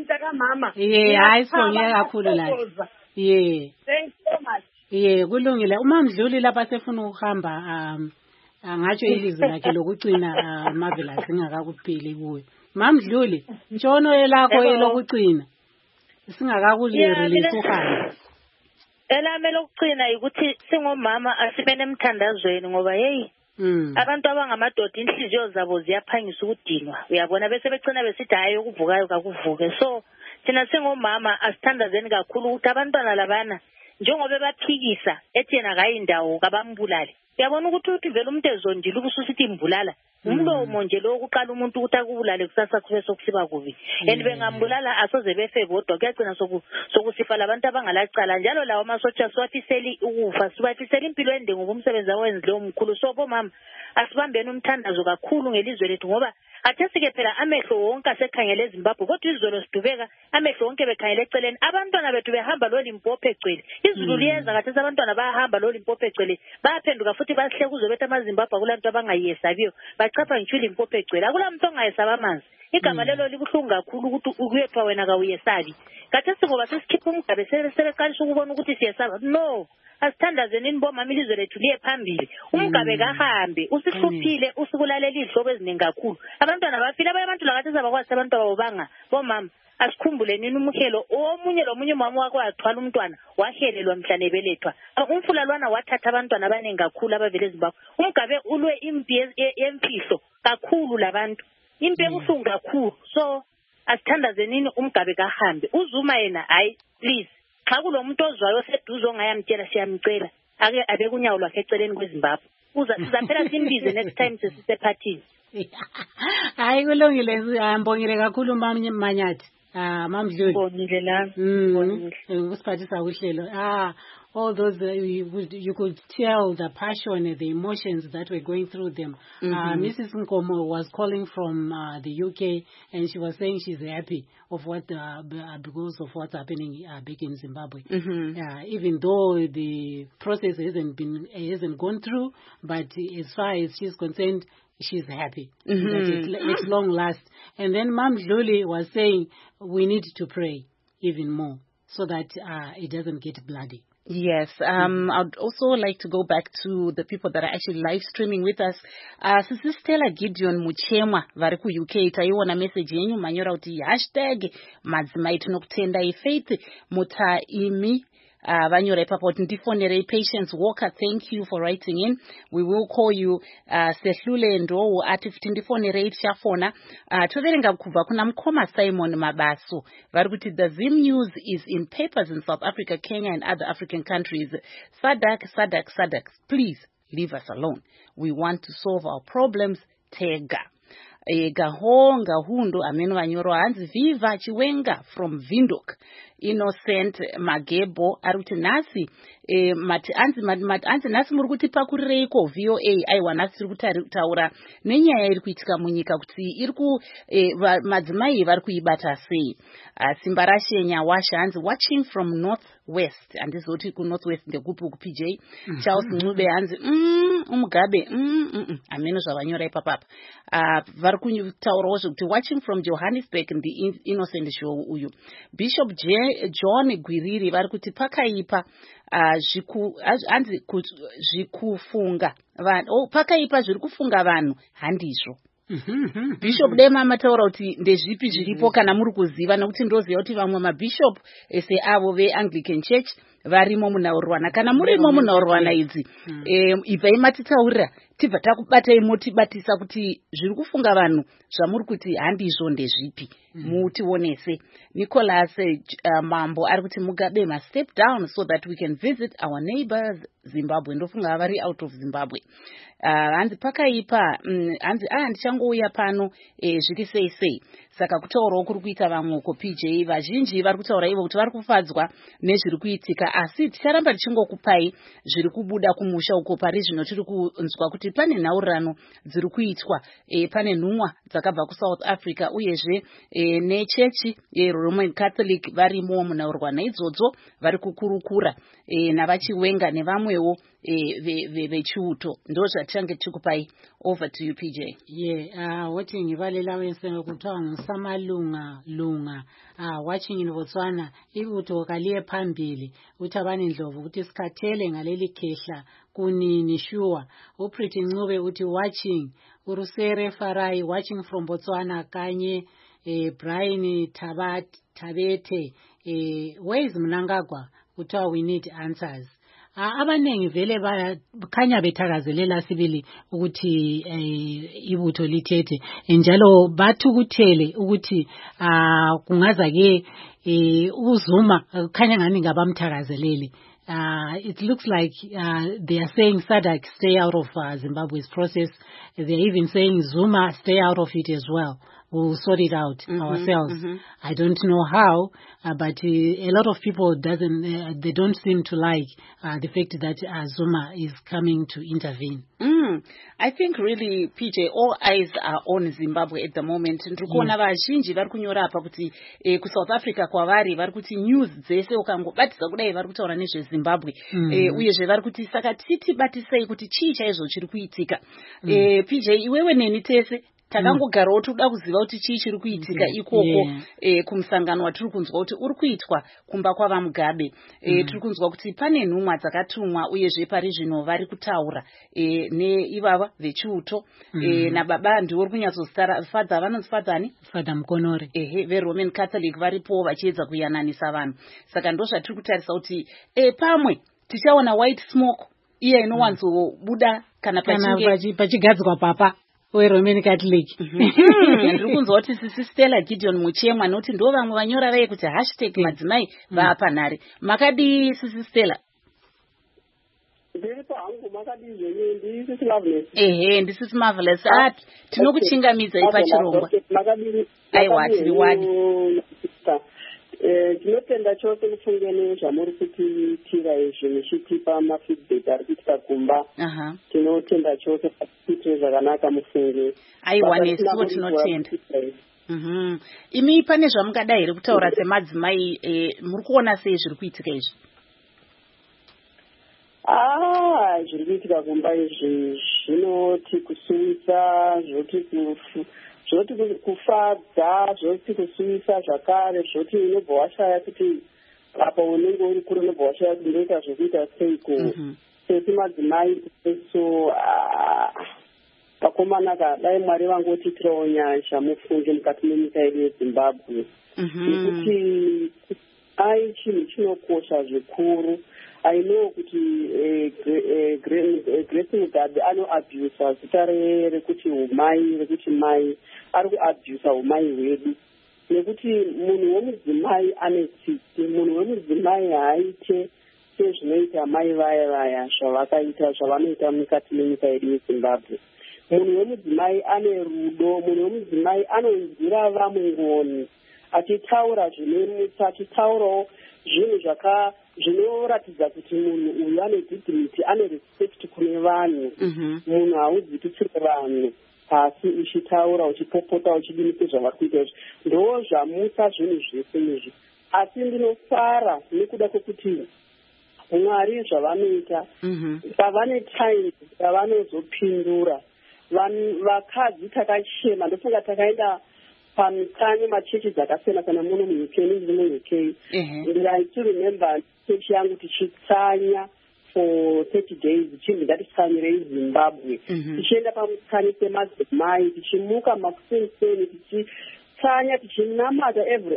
hayi sibongile kakhulu la thanks so much kulungile uMamdluli lapha sefuna ukuhamba angatsho ilizwi lakhe lokucina Marvelous singakakuphili kuwe Mamdluli ntshona elakho elokucina singakakulirelease uhamba elame lokucina ukuthi singomama asibe nemthandazweni ngoba hey abantu abangamadoda inhliziyo zabo ziyaphangisa ukudinwa uyabona bese becina besithi hayi ukuvukayo kakuvuke so thina singomama asithandazeni kakhulu ukuthi abantwana labana njengoba baphikisa ethi yena akayindawo kabambulale uyabona ukuthi vele umuntu ezondile ubususithi imbulala umlomo nje lo kuqala umuntu ukuthi akubulale kusasa kube sokusiba kubi and bengambulala asoze befe bodwa kuyagcina sokusifa labantu abangalacala njalo lawo amasotsha siwafiseli ukufa siwafiseli impilo ende ngoba umsebenzi awenzi lo mkhulu so bomama asibambeni umthandazo kakhulu ngelizwe lethu ngoba athesike phela amehlo wonke asekhangele eZimbabwe kodwa izolo sidubeka amehlo wonke bekhangele eceleni abantwana bethu behamba lo Limpopo egcwele izulu liyeza kathesi abantwana bayahamba lo Limpopo egcwele bayaphenduka futhi basihle kuzo bethu amaZimbabwe kulanto abangayiyesabiyo bachapha ngitsho Limpopo egcwele akulamuntu ongayesaba amanzi igama lelo libuhlungu kakhulu ukuthi ukuyethwa wena kawuyesabi kathesi ngoba sesikhipha umgabe sebeqalisa ukubona ukuthi siyesaba no asithandaze nini bomama ilizwe lethu liye phambili umgabe kahambe usihluphile usukulalela izihlobo eziningi kakhulu abantwana bafile abanye abantu lakathi sabakwazi abantu ababanga bomama asikhumbule nini umuhelo omunye lomunye umama wakho wathwala umntwana wahelelwa mhlane belethwa umfulalwana wathatha abantwana abaningi kakhulu abavele eZimbabwe umgabe ulwe impi yemfihlo kakhulu labantu impi ebuhlungu kakhulu so asithandaze nini umgabe kahambe uZuma yena hayi please xa kulomuntu ozwayo oseduze ongayamtshela siyamcela ake abeke unyawo lwakhe eceleni kweZimbabwe sizaphela simbize next time sesisephathini hayi kulungile ngibongile kakhulu Manyathi Mamdluli ngibongile la usiphathisa uhlelo all those you could tell the passion, the emotions that were going through them. Mrs. Nkomo was calling from the UK, and she was saying she's happy of what because of what's happening back in Zimbabwe. Even though the process hasn't gone through, but as far as she's concerned, she's happy that it's long last. And then Mamdluli was saying we need to pray even more so that it doesn't get bloody. Yes, I'd also like to go back to the people that are actually live streaming with us. Sisi Stella Gideon Muchemwa vari ku UK taiona message yenyu manyora kuti #madzimai tinokutenda ifaith mutaimi vanyora ipapo kuti ndifonere Patience Walker. Thank you for writing in. We will call you Sehlule Ndowo ati futi ndifonere chafona toverenga kubva kuna Mkoma Simon Mabaso vari kuti the Zim news is in papers in South Africa, Kenya and other African countries. Sadak, please leave us alone. We want to solve our problems. Tega Gahonga Hundo ameno vanyoro hanzi Viva Chiwenga from Vindok. Innocent Magebo aruti nasi anzi nasi muri kutipa kureiko VOA aiwa nasi tiri kutaura nenyaya iri kuitika munyika kuti iri ku madzimai vari kuibata sei. Simba Rashenya Washa hanzi watching from northwest andizoti ku northwest ndekupi ku PJ. Charles Ncube hanzi umugabe ameno zvavanyora ipapapa vari kutaurawo zvekuti watching from Johannesburg ndi Innocent show uyu. Bishop John Gwiriri vari kuti pakaipa zvikufunga vanhu pakaipa zviri kufunga vanhu handizvo. Bishop Dema mataura kuti ndezvipi zviripo kana muri kuziva nekuti ndoziva kuti vamwe mabishop ese avo veAnglican Church varimo munhaurwana kana murimo munhaurwana idzi ibvai matitaurira tibva takubatai motibatisa kuti zviri kufunga vanhu zvamuri kuti handizvo ndezvipi mutionese. Nicholas Mambo ari kuti Mugabe must step down so that we can visit our neighbors Zimbabwe. Ndofunga vari out of Zimbabwe. Hanzi pakaipa hanzi ndichangouya pano zviri sei saka kutaurawo kuri kuita vamwe uko PJ vazhinji vari kutaura ivo kuti vari kufadzwa nezviri kuitika asi ticharamba tichingokupai zviri kubuda kumusha uko pari zvino tiri kunzwa kuti pane nhaurirano dziri kuitwa pane nhumwa dzakabva kuSouth Africa uyezve nechechi yeRoman Catholic varimo munhaurirwana idzodzo vari kukurukura navachiwenga nevamwewo vechiuto. Ndo zvatichange tichikupai. Over to you PJ. Watching ivalela wensenga kuthiwa nguSamalunga watching in Botswana ibuto kaliye phambili uthi abanindlovu ukuthi sikhathele ngaleli khehla kunini sure. UPretty Ncube uthi watching Urusere Farai watching from Botswana kanye Brian Tabete where is Mnangagwa kuthiwa we need answers. Abanengi vele bakhanya bethakazelela sibili ukuthi ibutho lithethe njalo bathukuthele ukuthi kungaza ke uZuma khanya ngani ngabamthakazeleli. It looks like they are saying Sadak stay out of Zimbabwe's process. They are even saying Zuma stay out of it as well. We'll sort it out ourselves. I don't know how, but a lot of people they don't seem to like the fact that Zuma is coming to intervene. I think really PJ all eyes are on Zimbabwe at the moment. Ndikuona vazhinji vari kunyora apa kuti ku South Africa kwavari vari kuti news dzese ukangobatidza kudai vari kutaura nezve Zimbabwe uyezve vari kuti saka titibatisei kuti chii chaizvo chiri kuitika. PJ iwewe neni tese takangogarawo toda kuziva kuti chii chiri kuitika ikoko kumusangano watiri kunzwa kuti uri kuitwa kumba kwava Mugabe. Tiri kunzwa kuti pane nhumwa dzakatumwa uyezve pari zvino vari kutaura neivava vechiuto nababa ndiwo uri kunyatsozitara fadza vanonzi fadzani Fadha Mukonore veRoman Catholic varipo vachiedza kuyananisa vanhu. Saka ndo zvatiri kutarisa kuti pamwe tichaona white smoke iya inowanzobuda kana pachigadzikwa papa weRoman Catholic. Ndiri kunzwa kuti sisi Stella Gideon Muchemwa nokuti ndo vamwe vanyora vei kuti #madzimai vaapanhare. Makadi sisi Stella? Ndisisi Marvelous. Tinokuchingamidza ipachirongwa. Aiwa tiri wadi. Tinotenda chose kufungeni zvamuri kutiitira izvi muchitipa mafeedback ari kuitika kumba. Tinotenda chose kuitire zvakanaka mufunge. Aiwa nesuwo tinotenda. Imi pane zvamungadai here kutaura semadzimai muri kuona sei zviri kuitika izvi? Zviri kuitika kumba izvi zvinoti kusuwisa, zvoti kufadza, zvoti kusuwisa zvakare, zvoti unobva washaya kuti apa unenge uri kure unobva washaya kuti ndoita zvekuita seiko. Sesi madzimai eso vakomana dai Mwari vangotiitirawo nyasha mufunge mukati menyika yedu yeZimbabwe. Nekuti ai chinhu chinokosha zvikuru. I know kuti Grace Mugabe anoabhusa zita rekuti umai, rekuti mai ari kuabhusa umai hwedu. Nekuti munhu wemudzimai ane tsitsi, munhu wemudzimai haaite sezvinoita mai vaya zvavanoita mukati menyika yedu yeZimbabwe. Munhu wemudzimai ane rudo, munhu wemudzimai anonzwira vamwe ngoni, achitaura zvinemutsa, achitaurawo zvinhu zvinoratidza kuti munhu uyu ane dignity, ane respect kune vanhu. Munhu haudzikitsire vanhu pasi uchitaura uchipopota uchidini sezvavari kuita izvi. Ndo zvamutsa zvinhu zvese izvi. Asi ndinofara nekuda kwekuti Mwari zvavanoita pavane time pavanozopindura. Vakadzi takachema, ndofunga takaenda pamikanye machechi dzakasiyana kana muno muUK ndiri muUK. I still remember chechi yangu tichitsanya for 30 days chinhu ngatisanyire Zimbabwe. Tichienda pamukanye semadzimai tichimuka makuseni tichitsanya tichinamata every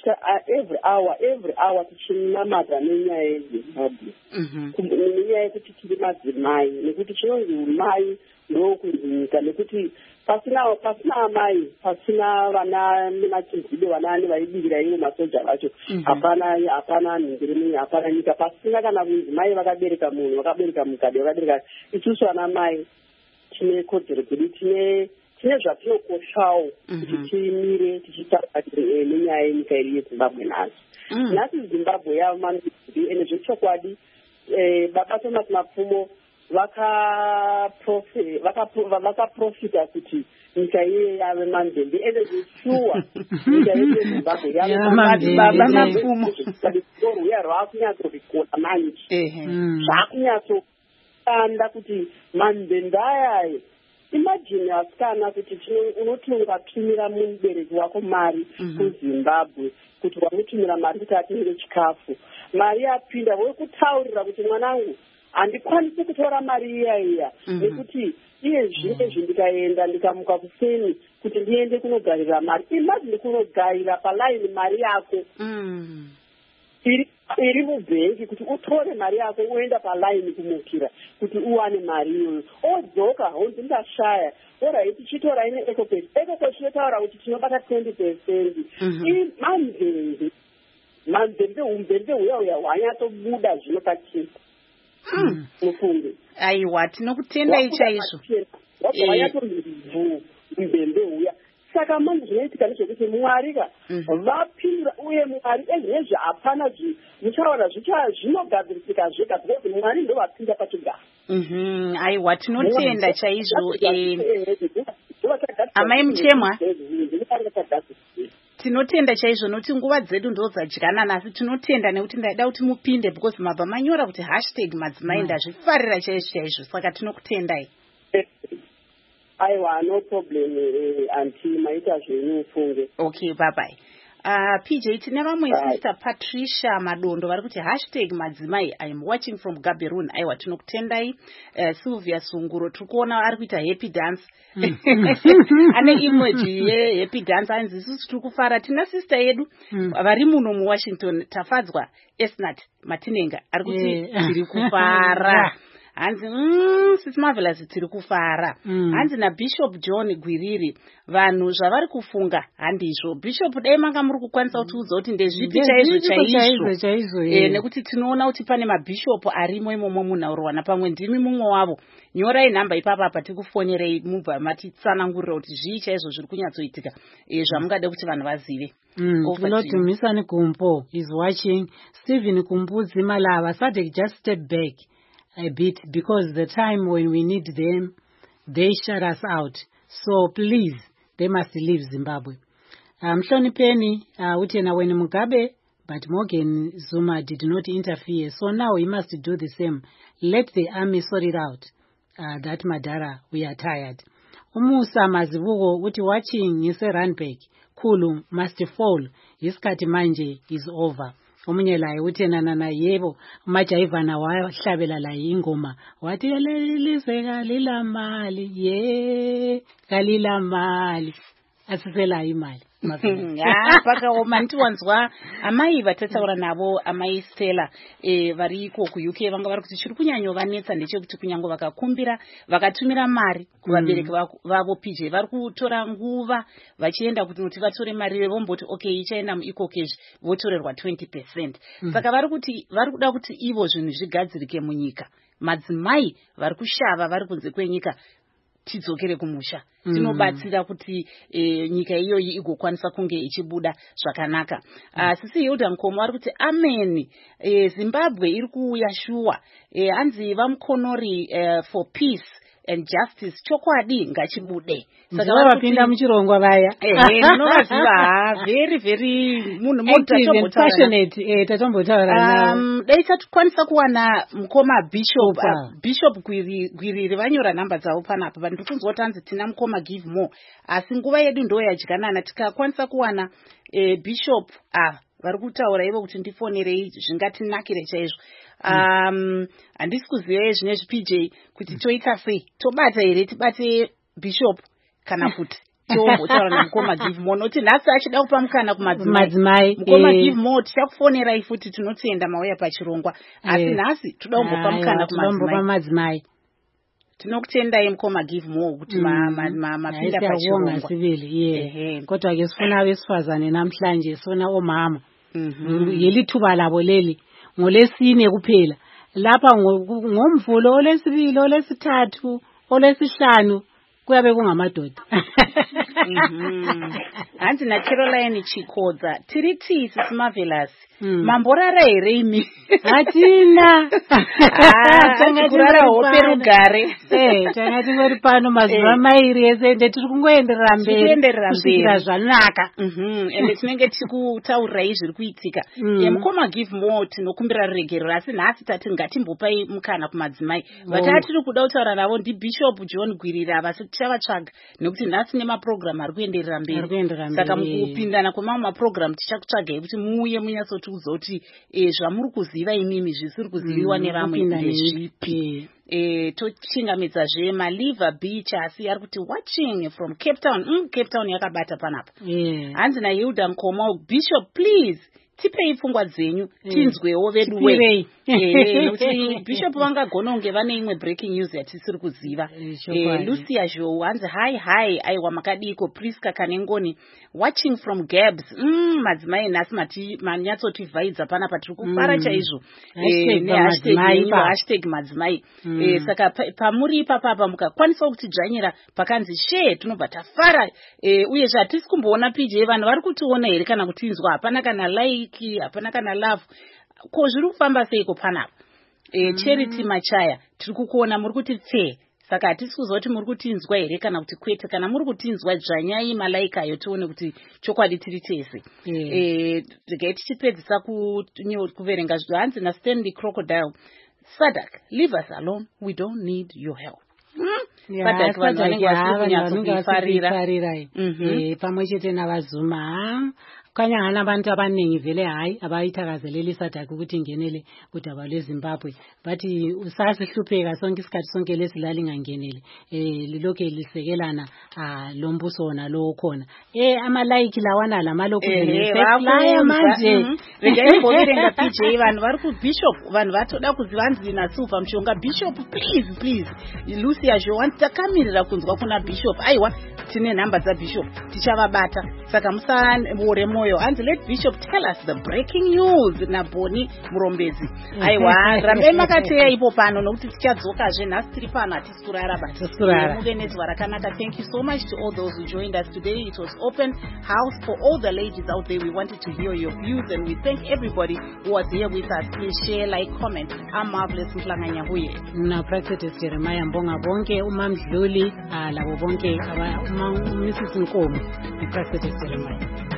hour tichinamata nenyaya yeZimbabwe. Nenyaya yekuti tiri madzimai nekuti chinonzi umai ndokunzinyika nekuti pasina amai, pasina vana nemachizido vanani vaibingira ivo masoja vacho, hapana nhingirimi, hapana nyika, pasina kana kunzi mai vakabereka munhu, vakabereka Mugabe, vakabereka isusu vana mai tine kodzero dzedu, tine zvatinokoshawo kuti tiimire tichitaura nenyaya yenyika yedu yeZimbabwe nhasi. Nhasi Zimbabwe yava mandudziri ene zvechokwadi. Baba Thomas Mapfumo vakaprofita kuti nyika iye yave mandembe ende zvishuwa nyika yedu yeZimbabwe yave Baba Mapfumo rwuya rwaakunyatsozvikona manje zvaakunyatsokanda kuti mandembe ayayo. Imagine asikana kuti unoti ungatumira mubereki wako mari kuZimbabwe kuti wamutumira mari kuti atengere chikafu, mari yapinda wekutaurira kuti mwanangu handikwanisi kutora mari iya nekuti iye zvinezvi ndikaenda ndikamuka kuseni kuti ndiende kunogarira mari. Imagine kunogarira palaini mari yako iri mubhengi kuti utore mari yako uenda palaini kumukira kuti uwane mari iyoyo. Odzoka honzi ndashaya oraiti chitora ine ekopesi chinotaura kuti tinobata 20%. Manzembe umbembe huya hwanyatsobuda zvino pachii mufunge. Aiwa tinokutendai chaizvo. Wanyatorivhu umbembe huya. Saka manje zvinoitika nezvekuti Mwari vapindura uye Mwari ezvinezvi hapana muchaona zvinogadzirisika zvega because Mwari ndo vapinda pachigaro. Aiwa tinotenda chaizvo. Amai Muchemwa tinotenda chaizvo nokuti nguva dzedu ndo dzadyana nasi. Tinotenda nekuti ndaida kuti mupinde because mabva manyora kuti #madzimai ndazvifarira chaizvo. Saka tinokutendai. aiwa no problem anti maita zvenyu ufunge. Okay, bye bye. PJ, tine vamwe sister Patricia Madondo vari kuti #madzimai I am watching from Gaborone. Aiwa tinokutendai. Sylvia Sunguro tiri kuona ari kuita happy dance. Ane emoji happy dance anzi isusu tiri kufara. Tina sister yedu vari muno muWashington tafadzwa Esnat Matinenga ari kuti tiri kufara. Hanzi Sisi Marvelous tiri kufara. Hanzi naBishop John Gwiriri vanhu zvavari kufunga handizvo. Bishop dai manga muri kukwanisa kutiudza kuti ndezvipi chaizvo nekuti tinoona kuti pane mabishop arimo imomo munhauro napamwe ndimi mumwe wavo. Nyorai nhamba ipapa tikufonerei mubva matitsanangurira kuti zvii chaizvo zviri kunyatsoitika zvamungade kuti vanhu vazive. Kunotumisani Kumpo is watching. Stephen Kumbudzi Malava Sadek just step back a bit because the time when we need them they shut us out, so please they must leave Zimbabwe. Mhlonipeni utena when Mugabe but Morgan Zuma did not interfere, so now we must do the same. Let the army sort it out. That Madara, we are tired. Umusa Mazivugo uti watching yise Randbeck Kulu must fall. Iskati manje is over. Omunye laye utena nana yebo majaivana wahlabela la ingoma wathi lelizwe kalila mali kalila mali asisela imali pakaoma ndiwanzwa amai vatataura navo amai Stella vari iko kuUK vanga vari kuti chiri kunyanyovanetsa ndechekuti kunyange vakakumbira vakatumira mari kuvabereki vavo PJ vari kutora nguva vachienda kuti vatore mari vomboti okay ichaenda muikokezvi votorerwa 20%. Saka vari kuda kuti ivo zvinhu zvigadzirike munyika. Madzimai vari kushava vari kunze kwenyika tidzokere kumusha. Tinobatsira kuti nyika iyoyi igokwanisa kunge ichibuda zvakanaka. Sisi Hilda Nkomo ari kuti amen. Zimbabwe iri kuuya shuwa. Anzi vamukonori for peace and justice chokwadi ngachibude. Saka vapinda muchirongwa vaya. Ndinovaziva very munhu passionate tatombotaura nawo. Dai tatukwanisa kuwana mukoma Bishop Gwiriri vanyora nhamba dzavo panapa. Vanhu ndikunzwa kuti anzi tina mukoma Give More. Asi nguva yedu ndo yadyanana tikakwanisa kuwana Bishop vari kutaura ivo kuti ndifonerei zvingatinakire chaizvo. Handisi kuziva zvine PJ kuti toita sei, tobata here tibate Bishop kana kuti tombotaura namukoma Give More noti nhasi achida kupa mukana kumadzimai. Mukoma Give More tichakufonerai futi tinotenda mauya pachirongwa. Asi nhasi toda kumbopa mukana kumadzimai. Tinokutendai mukoma Give More kuti mapinda pachirongwa sivili kodwa ke sifuna abesifazane namhlanje sifuna omama yelithuba labo leli ngolesine kuphela lapha ngomvulo olesibili olesithathu olesihlanu kuyabe kungamadoda. Hanzi naCaroline Chikodza tiriti Sisi Marvelous mamborara here imi? Hatina. Kurara hope rugare. Tanga tingori pano mazuva mairi ese tiri kungoenderera mberi kusvikira zvanaka. Ende tinenge tikutaurirai zviri kuitika. Mukoma Give More tinokumbira ruregerero asi nhasi tati ngatimbopai mukana kumadzimai. Vatatu tiri kuda kutaura navo ndiBishop John Gwiriri ava tichavatsvaga nekuti nhasi nemaprogramu ari kuenderera mberi. Saka mukupindana kwemamwe maprogramu tichakutsvagai kuti muuye munyatsotiudza kuti zvamuri kuziva imimi zvisiri kuziviwa nevamwe ndezvipi. Tochingamidza Maliva Beach asi ari kuti watching from Cape Town. Cape Town yakabata panapa. Hanzi naHilda Nkomo Bishop please tipei pfungwa dzenyu tinzwewo vedu we. Nokuti Bishop vangagona kunge vane imwe breaking news yatisiri kuziva. Lucia Joe hanzi hi aiwa makadiko Priska Kanengoni watching from Gabs. Madzimai nhasi manyatsotivhaidza panapa tiri kufara chaizvo. Hashtag madzimai. Saka pamuri ipapapa mukakwanisa kutidzvanyira pakanzi share tinobva tafara. Uyezve hatisi kumboona PJ vanhu vari kutiona here kana kutinzwa hapana kana like hapana kana love. Ko zviri kufamba seiko panapa? Charity Machaya tiri kukuona muri kuti tse. Saka hatisi kuziva kuti muri kutinzwa here kana kuti kwete. Kana muri kutinzwa dzvanyai malaika ayo tione kuti chokwadi tiri tese. Regai tichipedzisa kuverenga zvinhu. Hanzi naStanley Crocodile Sadak leave us alone, we don't need your help. Sadhaki vanhu vanenge vachikunyatsokuifarira pamwe chete navazuma kanya hana bantu abaningi vele hayi abayithakazeleli Sadhaki ukuthi ingenele kudaba lweZimbabwe bathi usasihlupheka sonke isikhathi sonke lesilali ngangenele lilokhe lisekelana lombuso wona lo khona ama-like lawana lamalokhu sekulaya manje ngayibhokerenga PJ vanhu vari kubishop vanhu vatoda kuzivanzi naSufa Mushonga bishop please Lucia Joan takamirira kunzwa kuna bishop aiwa tine nhamba dzabishop tichavabata saka musaore moyo hanzi let bishop tell us the breaking news nabhoni murombezi aiwa rambe makateya ipo pano nokuti tichadzokazve nhasi tiri pano hatisi kurara muve nezuva rakanaka. Thank you so much to all those who joined us today. It was open house for all the ladies out there. We wanted to hear your views and we thank everybody who was here with us. Please share, like, comment. I'm Marvelous Mhlanganya Huye na Practice Jeremiah Mbonga bonke umamdluli labo bonke Mrs Nkomo Practice Jeremiah.